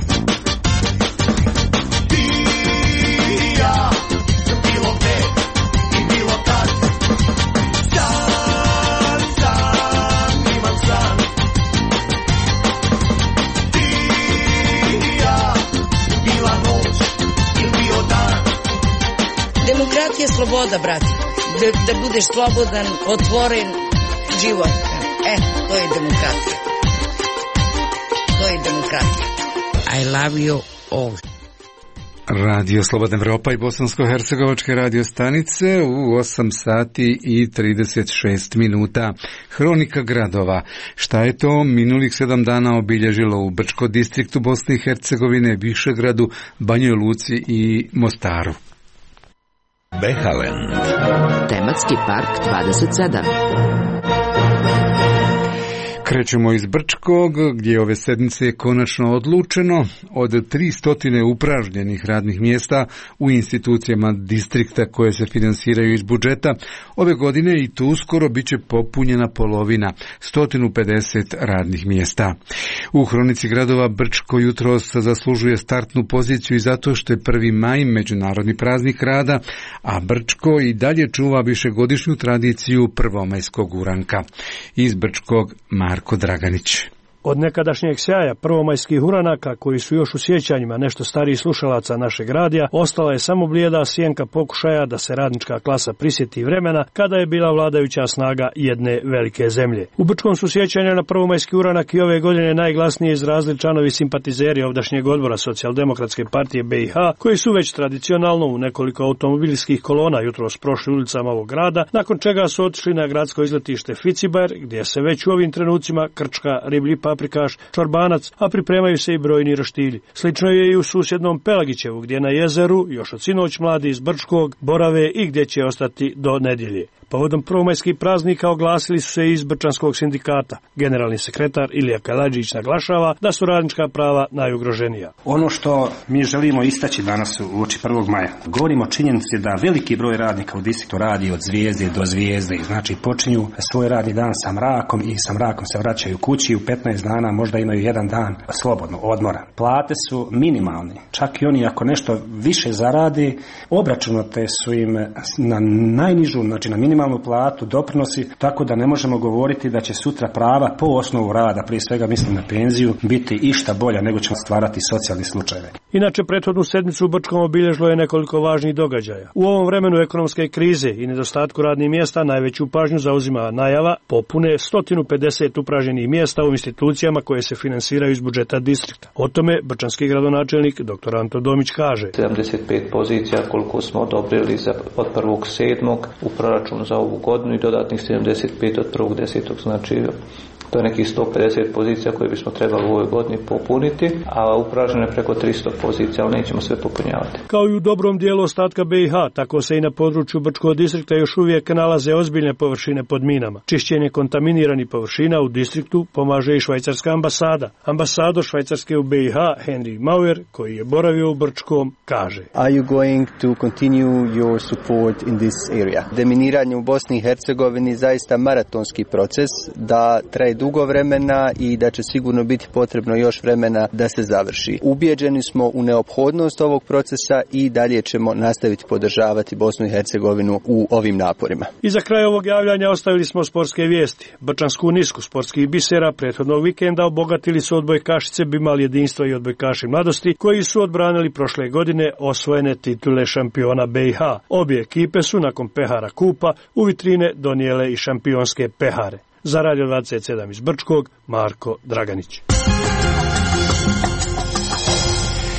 Ti i ja, bilo gde i bilo kad. Stan, stan, imam stan. Demokratija je sloboda, brate. Da, da budeš slobodan, otvoren život. E, to je demokratija. To je demokratija. I love you all. Radio Slobodna Evropa i bosansko-hercegovačke radio stanice u osam sati i trideset šest minuta. Hronika gradova. Šta je to minulih sedam dana obilježilo u Brčko distriktu Bosne i Hercegovine, Višegradu, Banjoj Luci i Mostaru? Behalen. Tematski park dvadeset sedam. Krećemo iz Brčkog, gdje ove sedmice je konačno odlučeno od tristo upražnjenih radnih mjesta u institucijama distrikta koje se finansiraju iz budžeta. Ove godine i tu uskoro bit će popunjena polovina, sto pedeset radnih mjesta. U Hronici gradova Brčko jutros zaslužuje startnu poziciju i zato što je prvi maj međunarodni praznik rada, a Brčko i dalje čuva višegodišnju tradiciju prvomajskog uranka. Iz Brčkog Marko Draganić. Od nekadašnjeg sjaja prvomajskih uranaka, koji su još u sjećanjima nešto starijih slušalaca našeg radija, ostala je samo blijeda sjenka pokušaja da se radnička klasa prisjeti vremena kada je bila vladajuća snaga jedne velike zemlje. U Brčkom su sjećanja na prvomajski uranak i ove godine najglasnije izrazili članovi simpatizeri ovdašnjeg odbora Socijaldemokratske partije B i H, koji su već tradicionalno u nekoliko automobilskih kolona jutros prošli ulicama ovog grada, nakon čega su otišli na gradsko izletište Ficibar, gdje se već u ovim trenucima krčka, riblji paprikaš, čorbanac, a pripremaju se i brojni roštilji. Slično je i u susjednom Pelagićevu, gdje na jezeru još od sinoć mladi iz Brčkog borave i gdje će ostati do nedjelje. Povodom prvomajskih praznika oglasili su se iz Brčanskog sindikata. Generalni sekretar Ilija Kaladžić naglašava da su radnička prava najugroženija. Ono što mi želimo istaći danas u oči prvog maja, govorimo o činjenici da veliki broj radnika u distriktu radi od zvijezde do zvijezde, znači počinju svoj radni dan sa mrakom i sa mrakom se vraćaju kući, u petnaest dana možda imaju jedan dan slobodno, odmora. Plate su minimalne, čak i oni ako nešto više zaradi, obračunate su im na najnižu, znači na minimalnu minimalnu platu, doprinosi, tako da ne možemo govoriti da će sutra prava po osnovu rada, prije svega mislim na penziju, biti išta bolja nego ćemo stvarati socijalni slučajeve. Inače, prethodnu sedmicu u Brčkom obilježilo je nekoliko važnih događaja. U ovom vremenu ekonomske krize i nedostatku radnih mjesta najveću pažnju zauzima najava popune sto pedeset upražnjenih mjesta u institucijama koje se finansiraju iz budžeta distrikta. O tome brčanski gradonačelnik dr. Anto Domić kaže: sedamdeset pet pozicija koliko smo odobrili za, od prvog sedmog u proračunu za ovu godinu i dodatnih sedamdeset pet od prvog desetog, znači to je nekih sto pedeset pozicija koje bismo trebali u ovoj godini popuniti, a upražnjeno je preko tristo pozicija, ali nećemo sve popunjavati. Kao i u dobrom dijelu ostatka B i H, tako se i na području Brčkog distrikta još uvijek nalaze ozbiljne površine pod minama. Čišćenje kontaminiranih površina u distriktu pomaže i švajcarska ambasada. Ambasador Švajcarske u B i H, Henry Mauer, koji je boravio u Brčkom, kaže: Are you going to continue your support in this area? Deminiranje u Bosni i Hercegovini zaista maratonski proces, da traje dugo vremena i da će sigurno biti potrebno još vremena da se završi. Ubijeđeni smo u neophodnost ovog procesa i dalje ćemo nastaviti podržavati Bosnu i Hercegovinu u ovim naporima. I za kraj ovog javljanja ostavili smo sportske vijesti. Brčansku nisku sportskih bisera prethodnog vikenda obogatili su odbojkašice Bimal jedinstva i odbojkaši mladosti, koji su odbranili prošle godine osvojene titule šampiona B i H. Obje ekipe su nakon pehara kupa u vitrine donijele i šampionske pehare. Za Radio dvadeset sedam iz Brčkog, Marko Draganić.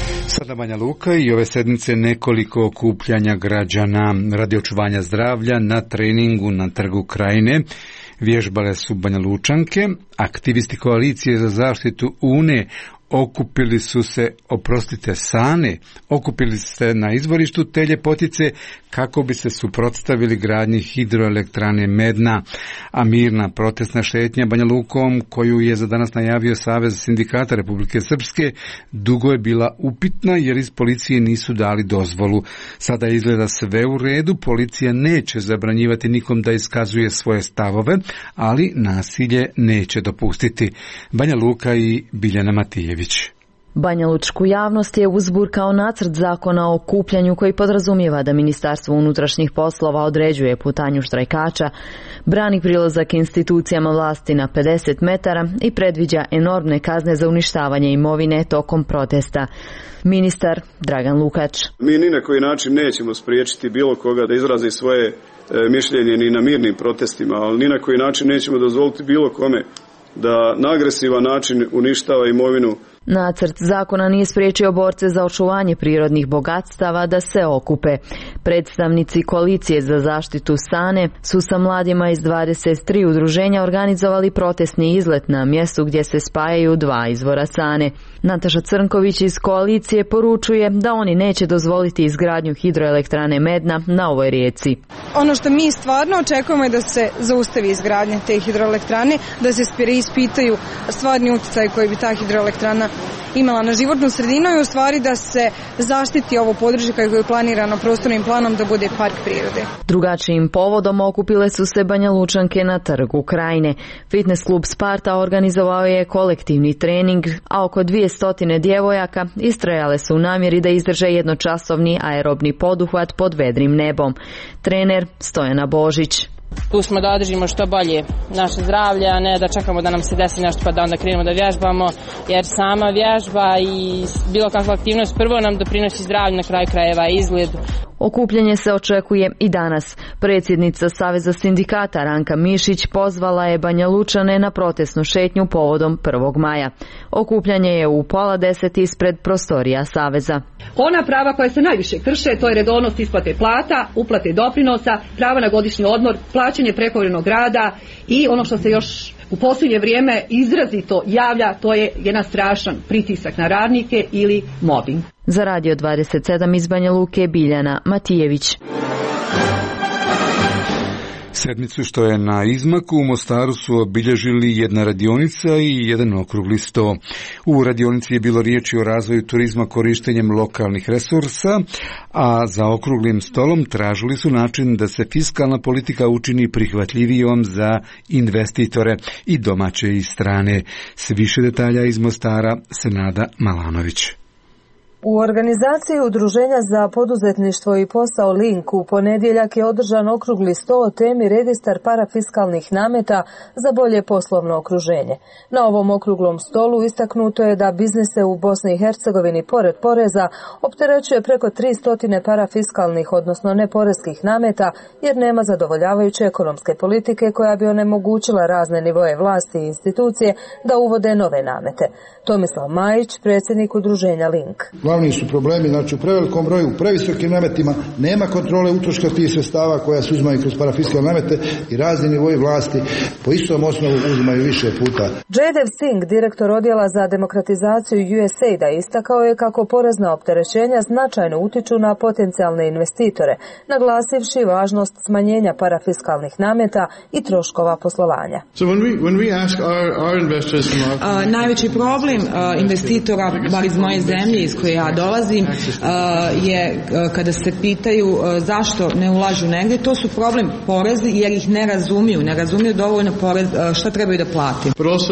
Grada Banja Luka i ove sedmice nekoliko okupljanja građana radi očuvanja zdravlja na treningu na Trgu Krajine. Vježbale su Banja Lučanke, aktivisti koalicije za zaštitu Une okupili su se, oprostite, Sane, okupili se na izvorištu te Ljepotice kako bi se suprotstavili gradnji hidroelektrane Medna, a mirna protestna šetnja Banja Lukom, koju je za danas najavio Savez sindikata Republike Srpske, dugo je bila upitna jer iz policije nisu dali dozvolu. Sada izgleda sve u redu, policija neće zabranjivati nikom da iskazuje svoje stavove, ali nasilje neće dopustiti. Banja Luka i Biljana Matijević. Banjalučku javnost je uzburkao nacrt zakona o okupljanju koji podrazumijeva da Ministarstvo unutrašnjih poslova određuje putanju štrajkača, brani prilazak institucijama vlasti na pedeset metara i predviđa enormne kazne za uništavanje imovine tokom protesta. Ministar Dragan Lukač. Mi ni na koji način nećemo spriječiti bilo koga da izrazi svoje e, mišljenje ni na mirnim protestima, ali ni na koji način nećemo dozvoliti bilo kome da na agresivan način uništava imovinu. Nacrt zakona nije spriječio borce za očuvanje prirodnih bogatstava da se okupe. Predstavnici koalicije za zaštitu Sane su sa mladima iz dvadeset tri udruženja organizovali protestni izlet na mjestu gdje se spajaju dva izvora Sane. Nataša Crnković iz koalicije poručuje da oni neće dozvoliti izgradnju hidroelektrane Medna na ovoj rijeci. Ono što mi stvarno očekujemo je da se zaustavi izgradnja te hidroelektrane, da se ispitaju stvarni utjecaj koji bi ta hidroelektrana imala na životnu sredinu i u stvari da se zaštiti ovo područje koje je planirano prostornim planom da bude park prirode. Drugačijim povodom okupile su se Banja Lučanke na Trgu Krajine. Fitness klub Sparta organizovao je kolektivni trening, a oko dvije stotine djevojaka istrajale su u namjeri da izdrže jednočasovni aerobni poduhvat pod vedrim nebom. Trener Stojana Božić. Tu smo da održimo što bolje naše zdravlje, a ne da čekamo da nam se desi nešto pa da onda krenemo da vježbamo, jer sama vježba i bilo kakva aktivnost prvo nam doprinosi zdravlje, na kraju krajeva izgled. Okupljanje se očekuje i danas. Predsjednica Saveza sindikata Ranka Mišić pozvala je Banja Lučane na protestnu šetnju povodom prvog maja. Okupljanje je u pola deset ispred prostorija Saveza. Ona prava koja se najviše krše, to je redovnost isplate plata, uplate doprinosa, prava na godišnji odmor, plaćanje prekovremenog rada i ono što se još u posljednje vrijeme izrazito javlja, to je jedan strašan pritisak na radnike ili mobbing. Za Radio dvadeset sedam iz Banja Luke Biljana Matijević. Sedmicu što je na izmaku u Mostaru su obilježili jedna radionica i jedan okrugli sto. U radionici je bilo riječi o razvoju turizma korištenjem lokalnih resursa, a za okruglim stolom tražili su način da se fiskalna politika učini prihvatljivijom za investitore i domaće i strane. S više detalja iz Mostara Senada Malanović. U organizaciji Udruženja za poduzetništvo i posao Link u ponedjeljak je održan okrugli sto o temi registar parafiskalnih nameta za bolje poslovno okruženje. Na ovom okruglom stolu istaknuto je da biznise u Bosni i Hercegovini pored poreza opterećuje preko tristo parafiskalnih, odnosno neporeskih nameta, jer nema zadovoljavajuće ekonomske politike koja bi onemogućila razne nivoje vlasti i institucije da uvode nove namete. Tomislav Majić, predsjednik Udruženja Link. Glavni su problemi, znači u prevelikom broju, previsokim nametima, nema kontrole utroška tih sredstava koja se uzimaju kroz parafiskalne namete i razni nivoji vlasti po istom osnovu uzimaju više puta. Jaydev Singh, direktor odjela za demokratizaciju U S A I D-a, istakao je kako porezna opterećenja značajno utiču na potencijalne investitore, naglasivši važnost smanjenja parafiskalnih nameta i troškova poslovanja. So when we, when we ask our, our investors from our... uh, najveći problem uh, investitora, bar iz moje zemlje, iz koje ja dolazim, je kada se pitaju zašto ne ulažu negdje, to su problem porezi jer ih ne razumiju, ne razumiju dovoljno porez, šta trebaju da plati.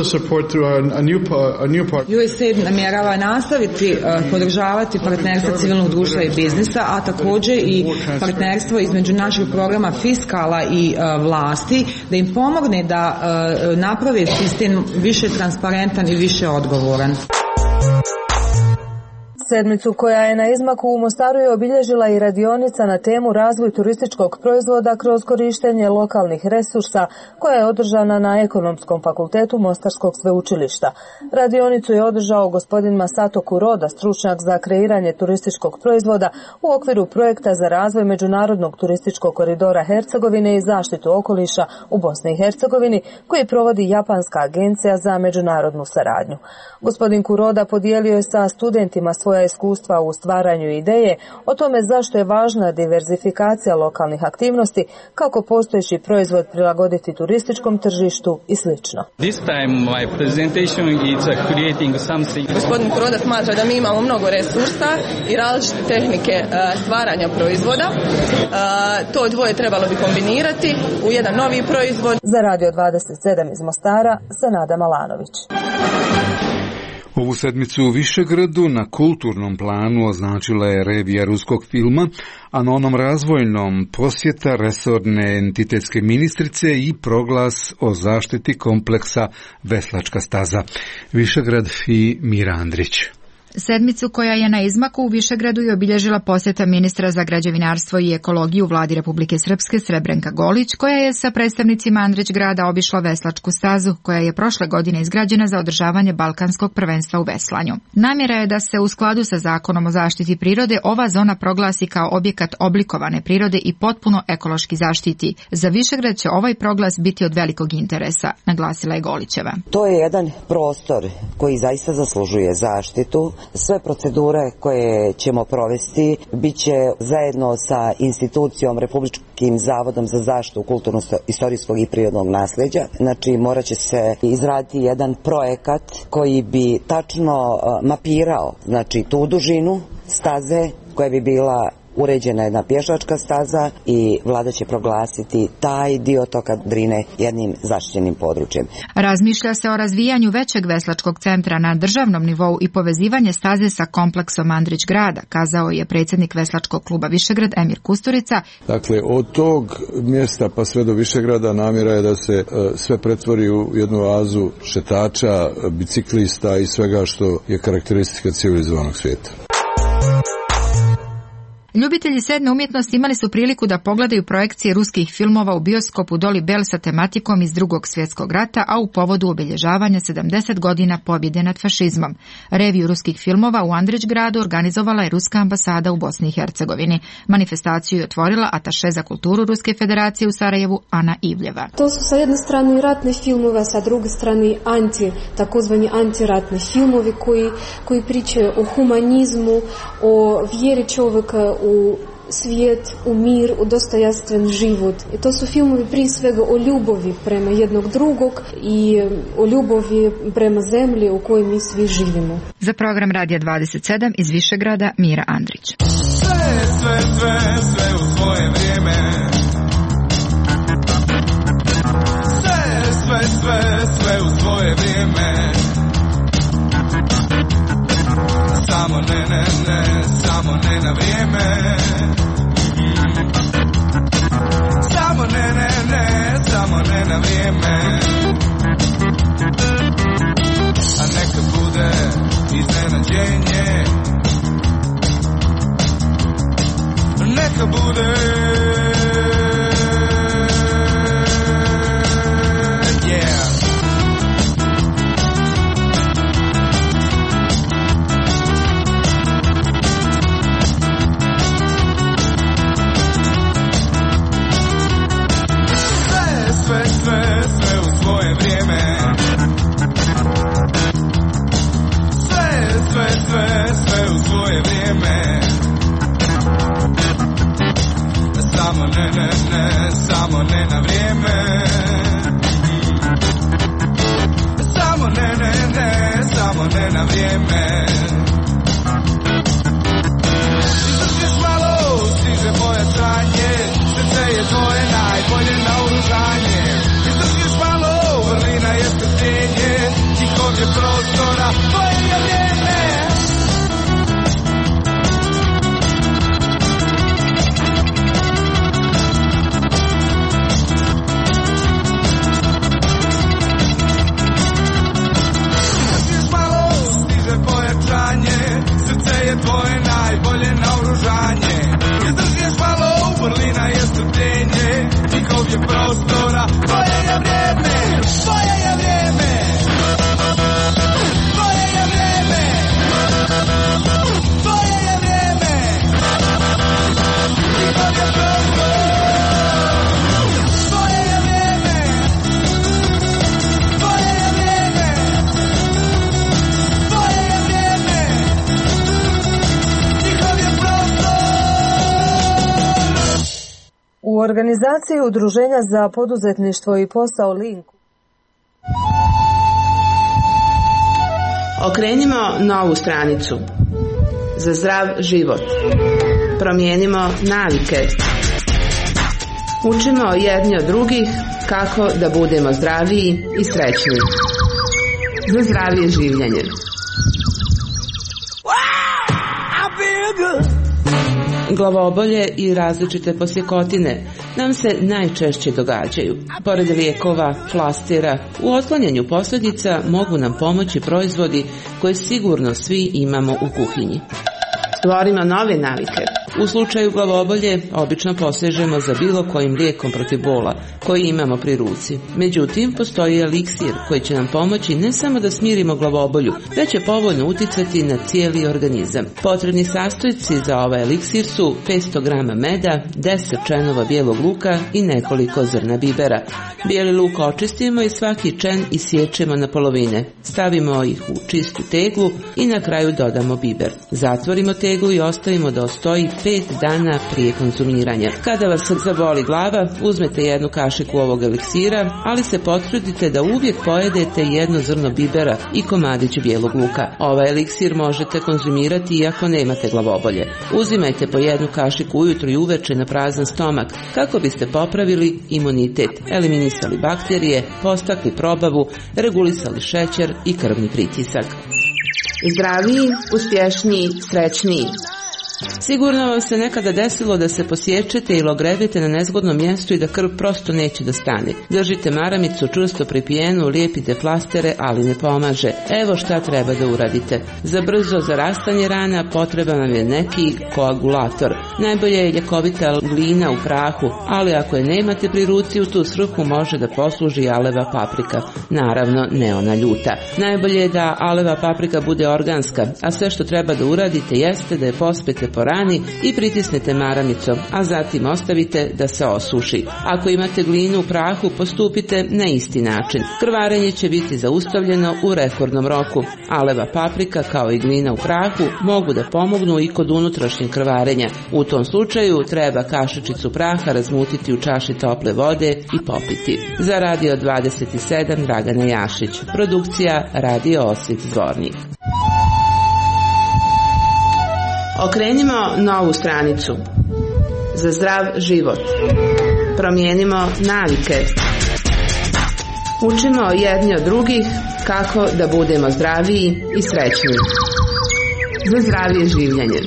U S A I D namjerava nastaviti podržavati partnerstvo civilnog društva i biznisa, a također i partnerstvo između našeg programa fiskala i vlasti, da im pomogne da naprave sistem više transparentan i više odgovoran. Sedmicu koja je na izmaku u Mostaru je obilježila i radionica na temu razvoj turističkog proizvoda kroz korištenje lokalnih resursa koja je održana na Ekonomskom fakultetu Mostarskog sveučilišta. Radionicu je održao gospodin Masato Kuroda, stručnjak za kreiranje turističkog proizvoda u okviru projekta za razvoj međunarodnog turističkog koridora Hercegovine i zaštitu okoliša u Bosni i Hercegovini koji provodi Japanska agencija za međunarodnu saradnju. Gospodin Kuroda podijelio je sa studentima svoja iskustva u stvaranju ideje o tome zašto je važna diverzifikacija lokalnih aktivnosti, kako postojeći proizvod prilagoditi turističkom tržištu i sl. Gospodin Kuroda smatra da mi imamo mnogo resursa i različite tehnike stvaranja proizvoda. To dvoje trebalo bi kombinirati u jedan novi proizvod. Za Radio dvadeset sedam iz Mostara, Senada Malanović. Ovu sedmicu u Višegradu na kulturnom planu označila je revija ruskog filma, a na onom razvojnom posjeta resorne entitetske ministrice i proglas o zaštiti kompleksa Veslačka staza. Višegrad i Mira Andrić. Sedmicu koja je na izmaku u Višegradu je obilježila posjeta ministra za građevinarstvo i ekologiju u vladi Republike Srpske Srebrenka Golić, koja je sa predstavnicima Andrić grada obišla Veslačku stazu, koja je prošle godine izgrađena za održavanje Balkanskog prvenstva u veslanju. Namjera je da se u skladu sa zakonom o zaštiti prirode ova zona proglasi kao objekat oblikovane prirode i potpuno ekološki zaštiti. Za Višegrad će ovaj proglas biti od velikog interesa, naglasila je Golićeva. To je jedan prostor koji zaista zaslužuje zaštitu. Sve procedure koje ćemo provesti bit će zajedno sa institucijom Republičkim zavodom za zaštitu kulturno-istorijskog i prirodnog nasljeđa. Znači morat će se izraditi jedan projekat koji bi tačno mapirao znači tu dužinu staze koja bi bila uređena jedna pješačka staza i vlada će proglasiti taj dio toka Drine jednim zaštićenim područjem. Razmišlja se o razvijanju većeg veslačkog centra na državnom nivou i povezivanje staze sa kompleksom Andrić grada, kazao je predsjednik Veslačkog kluba Višegrad Emir Kusturica. Dakle, od tog mjesta pa sve do Višegrada namjera je da se sve pretvori u jednu oazu šetača, biciklista i svega što je karakteristika civilizovanog svijeta. Ljubitelji sedme umjetnosti imali su priliku da pogledaju projekcije ruskih filmova u bioskopu Doli Bel sa tematikom iz Drugog svjetskog rata, a u povodu obilježavanja sedamdeset godina pobjede nad fašizmom. Reviju ruskih filmova u Andrić gradu organizovala je Ruska ambasada u Bosni i Hercegovini. Manifestaciju je otvorila ataše za kulturu Ruske federacije u Sarajevu Ana Ivljeva. To su sa jedne strane ratne filmove, sa druge strane anti, takozvani antiratni filmovi koji, koji pričaju o humanizmu, o vjeri čovjeka u svijet, u mir, u dostojanstven život. I to su filmovi prije svega o ljubavi prema jednog drugog i o ljubavi prema zemlji u kojoj mi svi živimo. Za program Radija dvadeset sedam iz Višegrada Mira Andrić. Sve, sve, sve, sve u svoje vrijeme. Sve, sve, sve, sve u svoje vrijeme. Samo ne, ne, ne, samo ne na vrijeme. Samo ne, ne, ne, samo ne na vrijeme. A neka bude iznenađenje. Neka bude yeah. Sve, sve, sve u svoje vrijeme. Sve, sve, sve, sve u svoje vrijeme. Samo ne, ne, ne, samo ne na vrijeme. Samo ne, ne, ne, samo ne na vrijeme. Izdržiš malo, stiže pojačanje. Srce je tvoje najbolje naoružanje. Izdržiš malo, vrlina je strpljenje. Tihog je prostora, tvoje je vrijeme. Izdržiš malo, stiže pojačanje. organizaciji Udruženja za poduzetništvo i posao Link. Okrenimo novu stranicu. Za zdrav život. Promijenimo navike. Učimo jedni od drugih kako da budemo zdraviji i srećni. Za zdravije življenje. Glavobolje i različite posjekotine nam se najčešće događaju. Pored lijekova, flastera, u otklanjanju posljedica mogu nam pomoći proizvodi koje sigurno svi imamo u kuhinji. Stvorimo nove navike. U slučaju glavobolje obično posežemo za bilo kojim lijekom protiv bola koji imamo pri ruci. Međutim, postoji eliksir koji će nam pomoći ne samo da smirimo glavobolju, već će povoljno uticati na cijeli organizam. Potrebni sastojci za ovaj eliksir su petsto grama meda, deset čenova bijelog luka i nekoliko zrna bibera. Bijeli luk očistimo i svaki čen isječemo na polovine. Stavimo ih u čistu teglu i na kraju dodamo biber. Zatvorimo teglu i ostavimo da ostoji pet dana prije konzumiranja. Kada vas zaboli glava, uzmete jednu kašiku ovog eliksira, ali se potrudite da uvijek pojedete jedno zrno bibera i komadić bijelog luka. Ovaj eliksir možete konzumirati iako nemate glavobolje. Uzimajte po jednu kašiku ujutro i uveče na prazan stomak kako biste popravili imunitet, eliminisali bakterije, postakli probavu, regulisali šećer i krvni pritisak. Zdraviji, uspješniji, srećniji. Sigurno vam se nekada desilo da se posjećete ili ogrebete na nezgodnom mjestu i da krv prosto neće da stane. Držite maramicu čvrsto pripijenu, lijepite flastere, ali ne pomaže. Evo šta treba da uradite. Za brzo zarastanje rana potreban vam je neki koagulator. Najbolje je ljekovita glina u prahu, ali ako je nemate pri ruci, u tu svrhu može da posluži aleva paprika. Naravno, ne ona ljuta. Najbolje je da aleva paprika bude organska, a sve što treba da uradite jeste da je pospete po rani i pritisnete maramicom, a zatim ostavite da se osuši. Ako imate glinu u prahu, postupite na isti način. Krvarenje će biti zaustavljeno u rekordnom roku. Aleva paprika kao i glina u prahu mogu da pomognu i kod unutrašnjeg krvarenja. U tom slučaju treba kašičicu praha razmutiti u čaši tople vode i popiti. Za Radio dvadeset sedam Dragana Jašić. Produkcija Radio Osvit Zvornik. Okrenimo novu stranicu. Za zdrav život. Promijenimo navike. Učimo jedni od drugih kako da budemo zdraviji i srećni. Za zdravije življenje.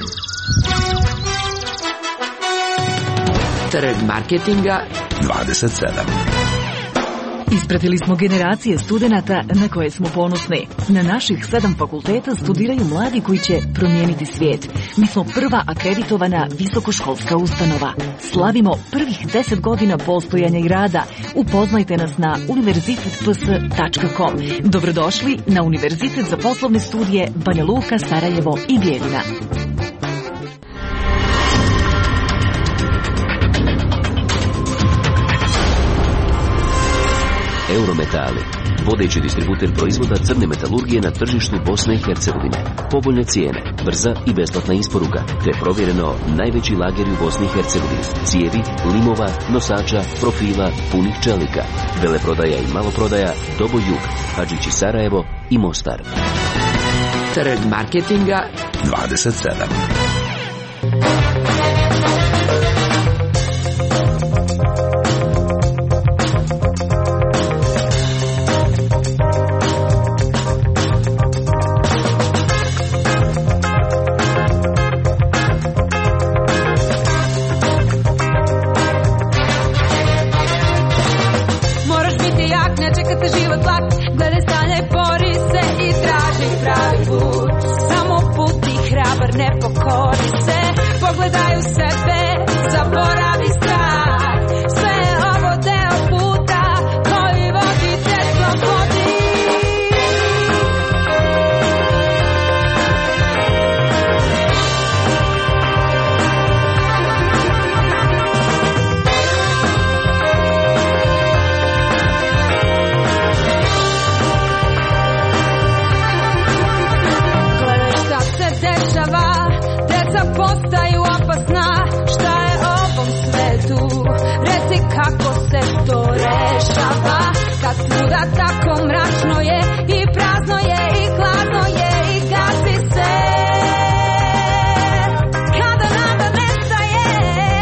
Trg marketinga dvadeset sedam. Ispratili smo generacije studenata na koje smo ponosni. Na naših sedam fakulteta studiraju mladi koji će promijeniti svijet. Mi smo prva akreditovana visokoškolska ustanova. Slavimo prvih deset godina postojanja i rada. Upoznajte nas na univerzitet p s tačka com. Dobrodošli na Univerzitet za poslovne studije Banja Luka, Sarajevo i Bijeljina. Eurometali, vodeći distributer proizvoda crne metalurgije na tržištu Bosne i Hercegovine. Povoljne cijene, brza i besplatna isporuka, te provjereno najveći lageri u Bosni i Hercegovini. Cijevi, limova, nosača, profila, punih čelika. Veleprodaja i maloprodaja, Dobo Jug, Hadžići Sarajevo i Mostar. Trg marketinga dvadeset sedam. Samo put i hrabar, nepokor. sva, kad svuda tako mračno je i prazno je i hladno je i gasi se. Kada nada nestaje,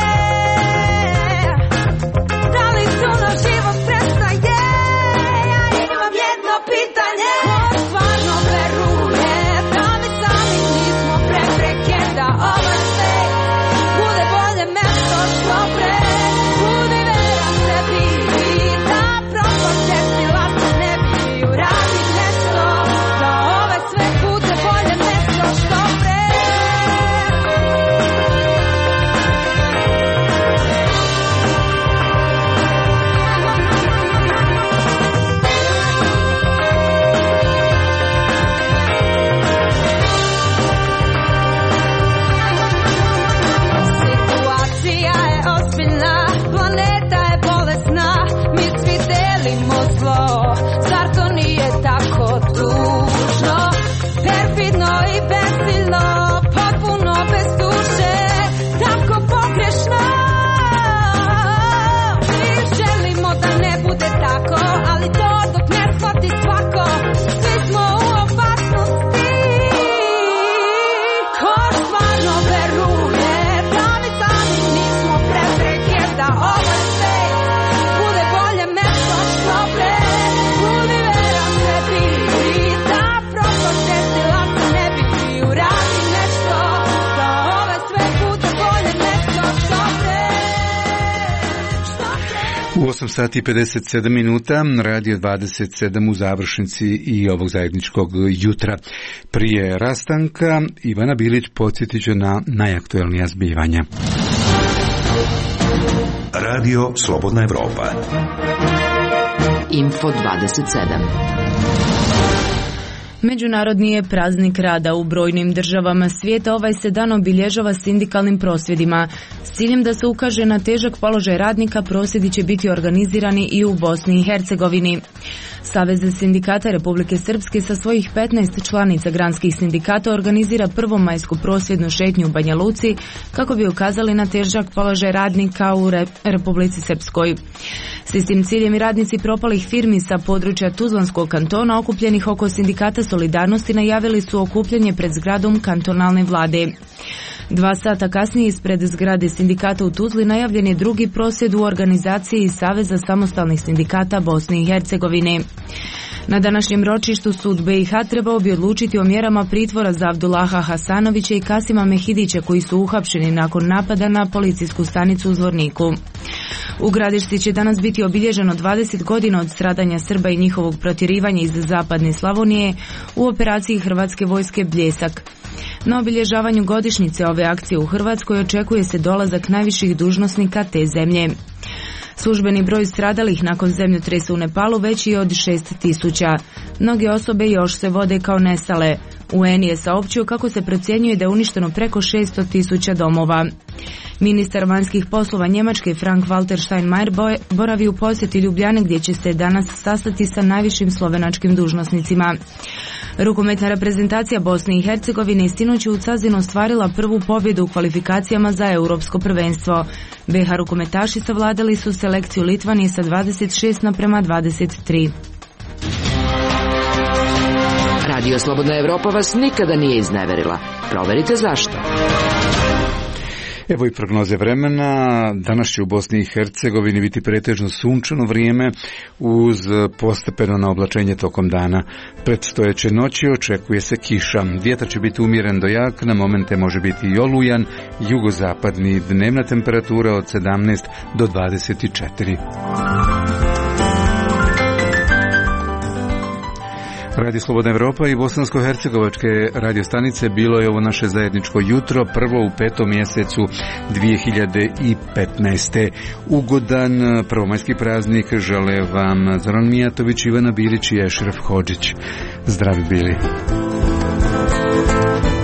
da li tu na život prestaje? Ja imam jedno pitanje, ko stvarno veruje da mi sami nismo prepreke, da ovo sve bude bolje mesto što pre. Budi vera sebi i da propast desila se ne bi, uradi nešto da ove sve bude bolje mesto što pre. Situacija je ozbiljna, planeta je bolesna, mi svi delimo zlo, zar to nije tako tužno, perfidno i bezciljno, potpuno bez duše, tako pogrešno. Mi želimo da ne bude tako, ali to dok ne shvati svako, svi smo u opasnosti. Ko stvarno veruje da mi sami nismo prepreke, da ovo sve bude bolje mesto što pre. Budi vera sebi i da propast desila se ne bi, i uradi nešto da ove sve bude bolje mesto što pre. U osam sati i pedeset sedam minuta, Radio dvadeset sedam u završnici i ovog zajedničkog jutra. Prije rastanka, Ivana Bilić podsjetit će na najaktuelnija zbivanja. Radio Slobodna Evropa. Info dvadeset sedam. Međunarodni je praznik rada u brojnim državama svijeta. Ovaj se dan obilježava sindikalnim prosvjedima. S ciljem da se ukaže na težak položaj radnika, prosvjedi će biti organizirani i u Bosni i Hercegovini. Savez sindikata Republike Srpske sa svojih petnaest članica granskih sindikata organizira prvomajsku prosvjednu šetnju u Banja Luci kako bi ukazali na težak položaj radnika u Re- Republici Srpskoj. S istim ciljem i radnici propalih firmi sa područja Tuzlanskog kantona okupljenih oko sindikata Solidarnosti najavili su okupljanje pred zgradom kantonalne vlade. Dva sata kasnije ispred zgrade sindikata u Tuzli najavljen je drugi prosvjed u organizaciji Saveza samostalnih sindikata Bosne i Hercegovine. Na današnjem ročištu sud B i H trebao bi odlučiti o mjerama pritvora za Abdullaha Hasanovića i Kasima Mehidića koji su uhapšeni nakon napada na policijsku stanicu u Zvorniku. U Gradišci će danas biti obilježeno dvadeset godina od stradanja Srba i njihovog protjerivanja iz zapadne Slavonije u operaciji Hrvatske vojske Bljesak. Na obilježavanju godišnjice ove akcije u Hrvatskoj očekuje se dolazak najviših dužnosnika te zemlje. Službeni broj stradalih nakon zemljotresa u Nepalu veći je od šest tisuća. Mnoge osobe još se vode kao nestale. U en je saopćio kako se procjenjuje da je uništeno preko šesto tisuća domova. Ministar vanjskih poslova Njemačke Frank-Walter Steinmeier boravi u posjeti Ljubljane gdje će se danas sastati sa najvišim slovenačkim dužnosnicima. Rukometna reprezentacija Bosne i Hercegovine sinoć je u Cazinu ostvarila prvu pobjedu u kvalifikacijama za europsko prvenstvo. be ha rukometaši savladali su selekciju Litvanije sa dvadeset šest naprema dvadeset tri. Radio Slobodna Evropa vas nikada nije izneverila. Proverite zašto. Evo i prognoze vremena. Danas će u Bosni i Hercegovini biti pretežno sunčano vrijeme uz postepeno na oblačenje tokom dana. Predstojeće noći očekuje se kiša. Vjetar će biti umjeren do jak, na momente može biti i olujan, jugozapadni. Dnevna temperatura od sedamnaest do dvadeset četiri. Radio Slobodna Evropa i bosansko-hercegovačke radiostanice, bilo je ovo naše zajedničko jutro, prvo u petom mjesecu dvije hiljade petnaeste. Ugodan prvomajski praznik žele vam Zoran Mijatović, Ivana Bilić i Ešref Hodžić. Zdravi bili.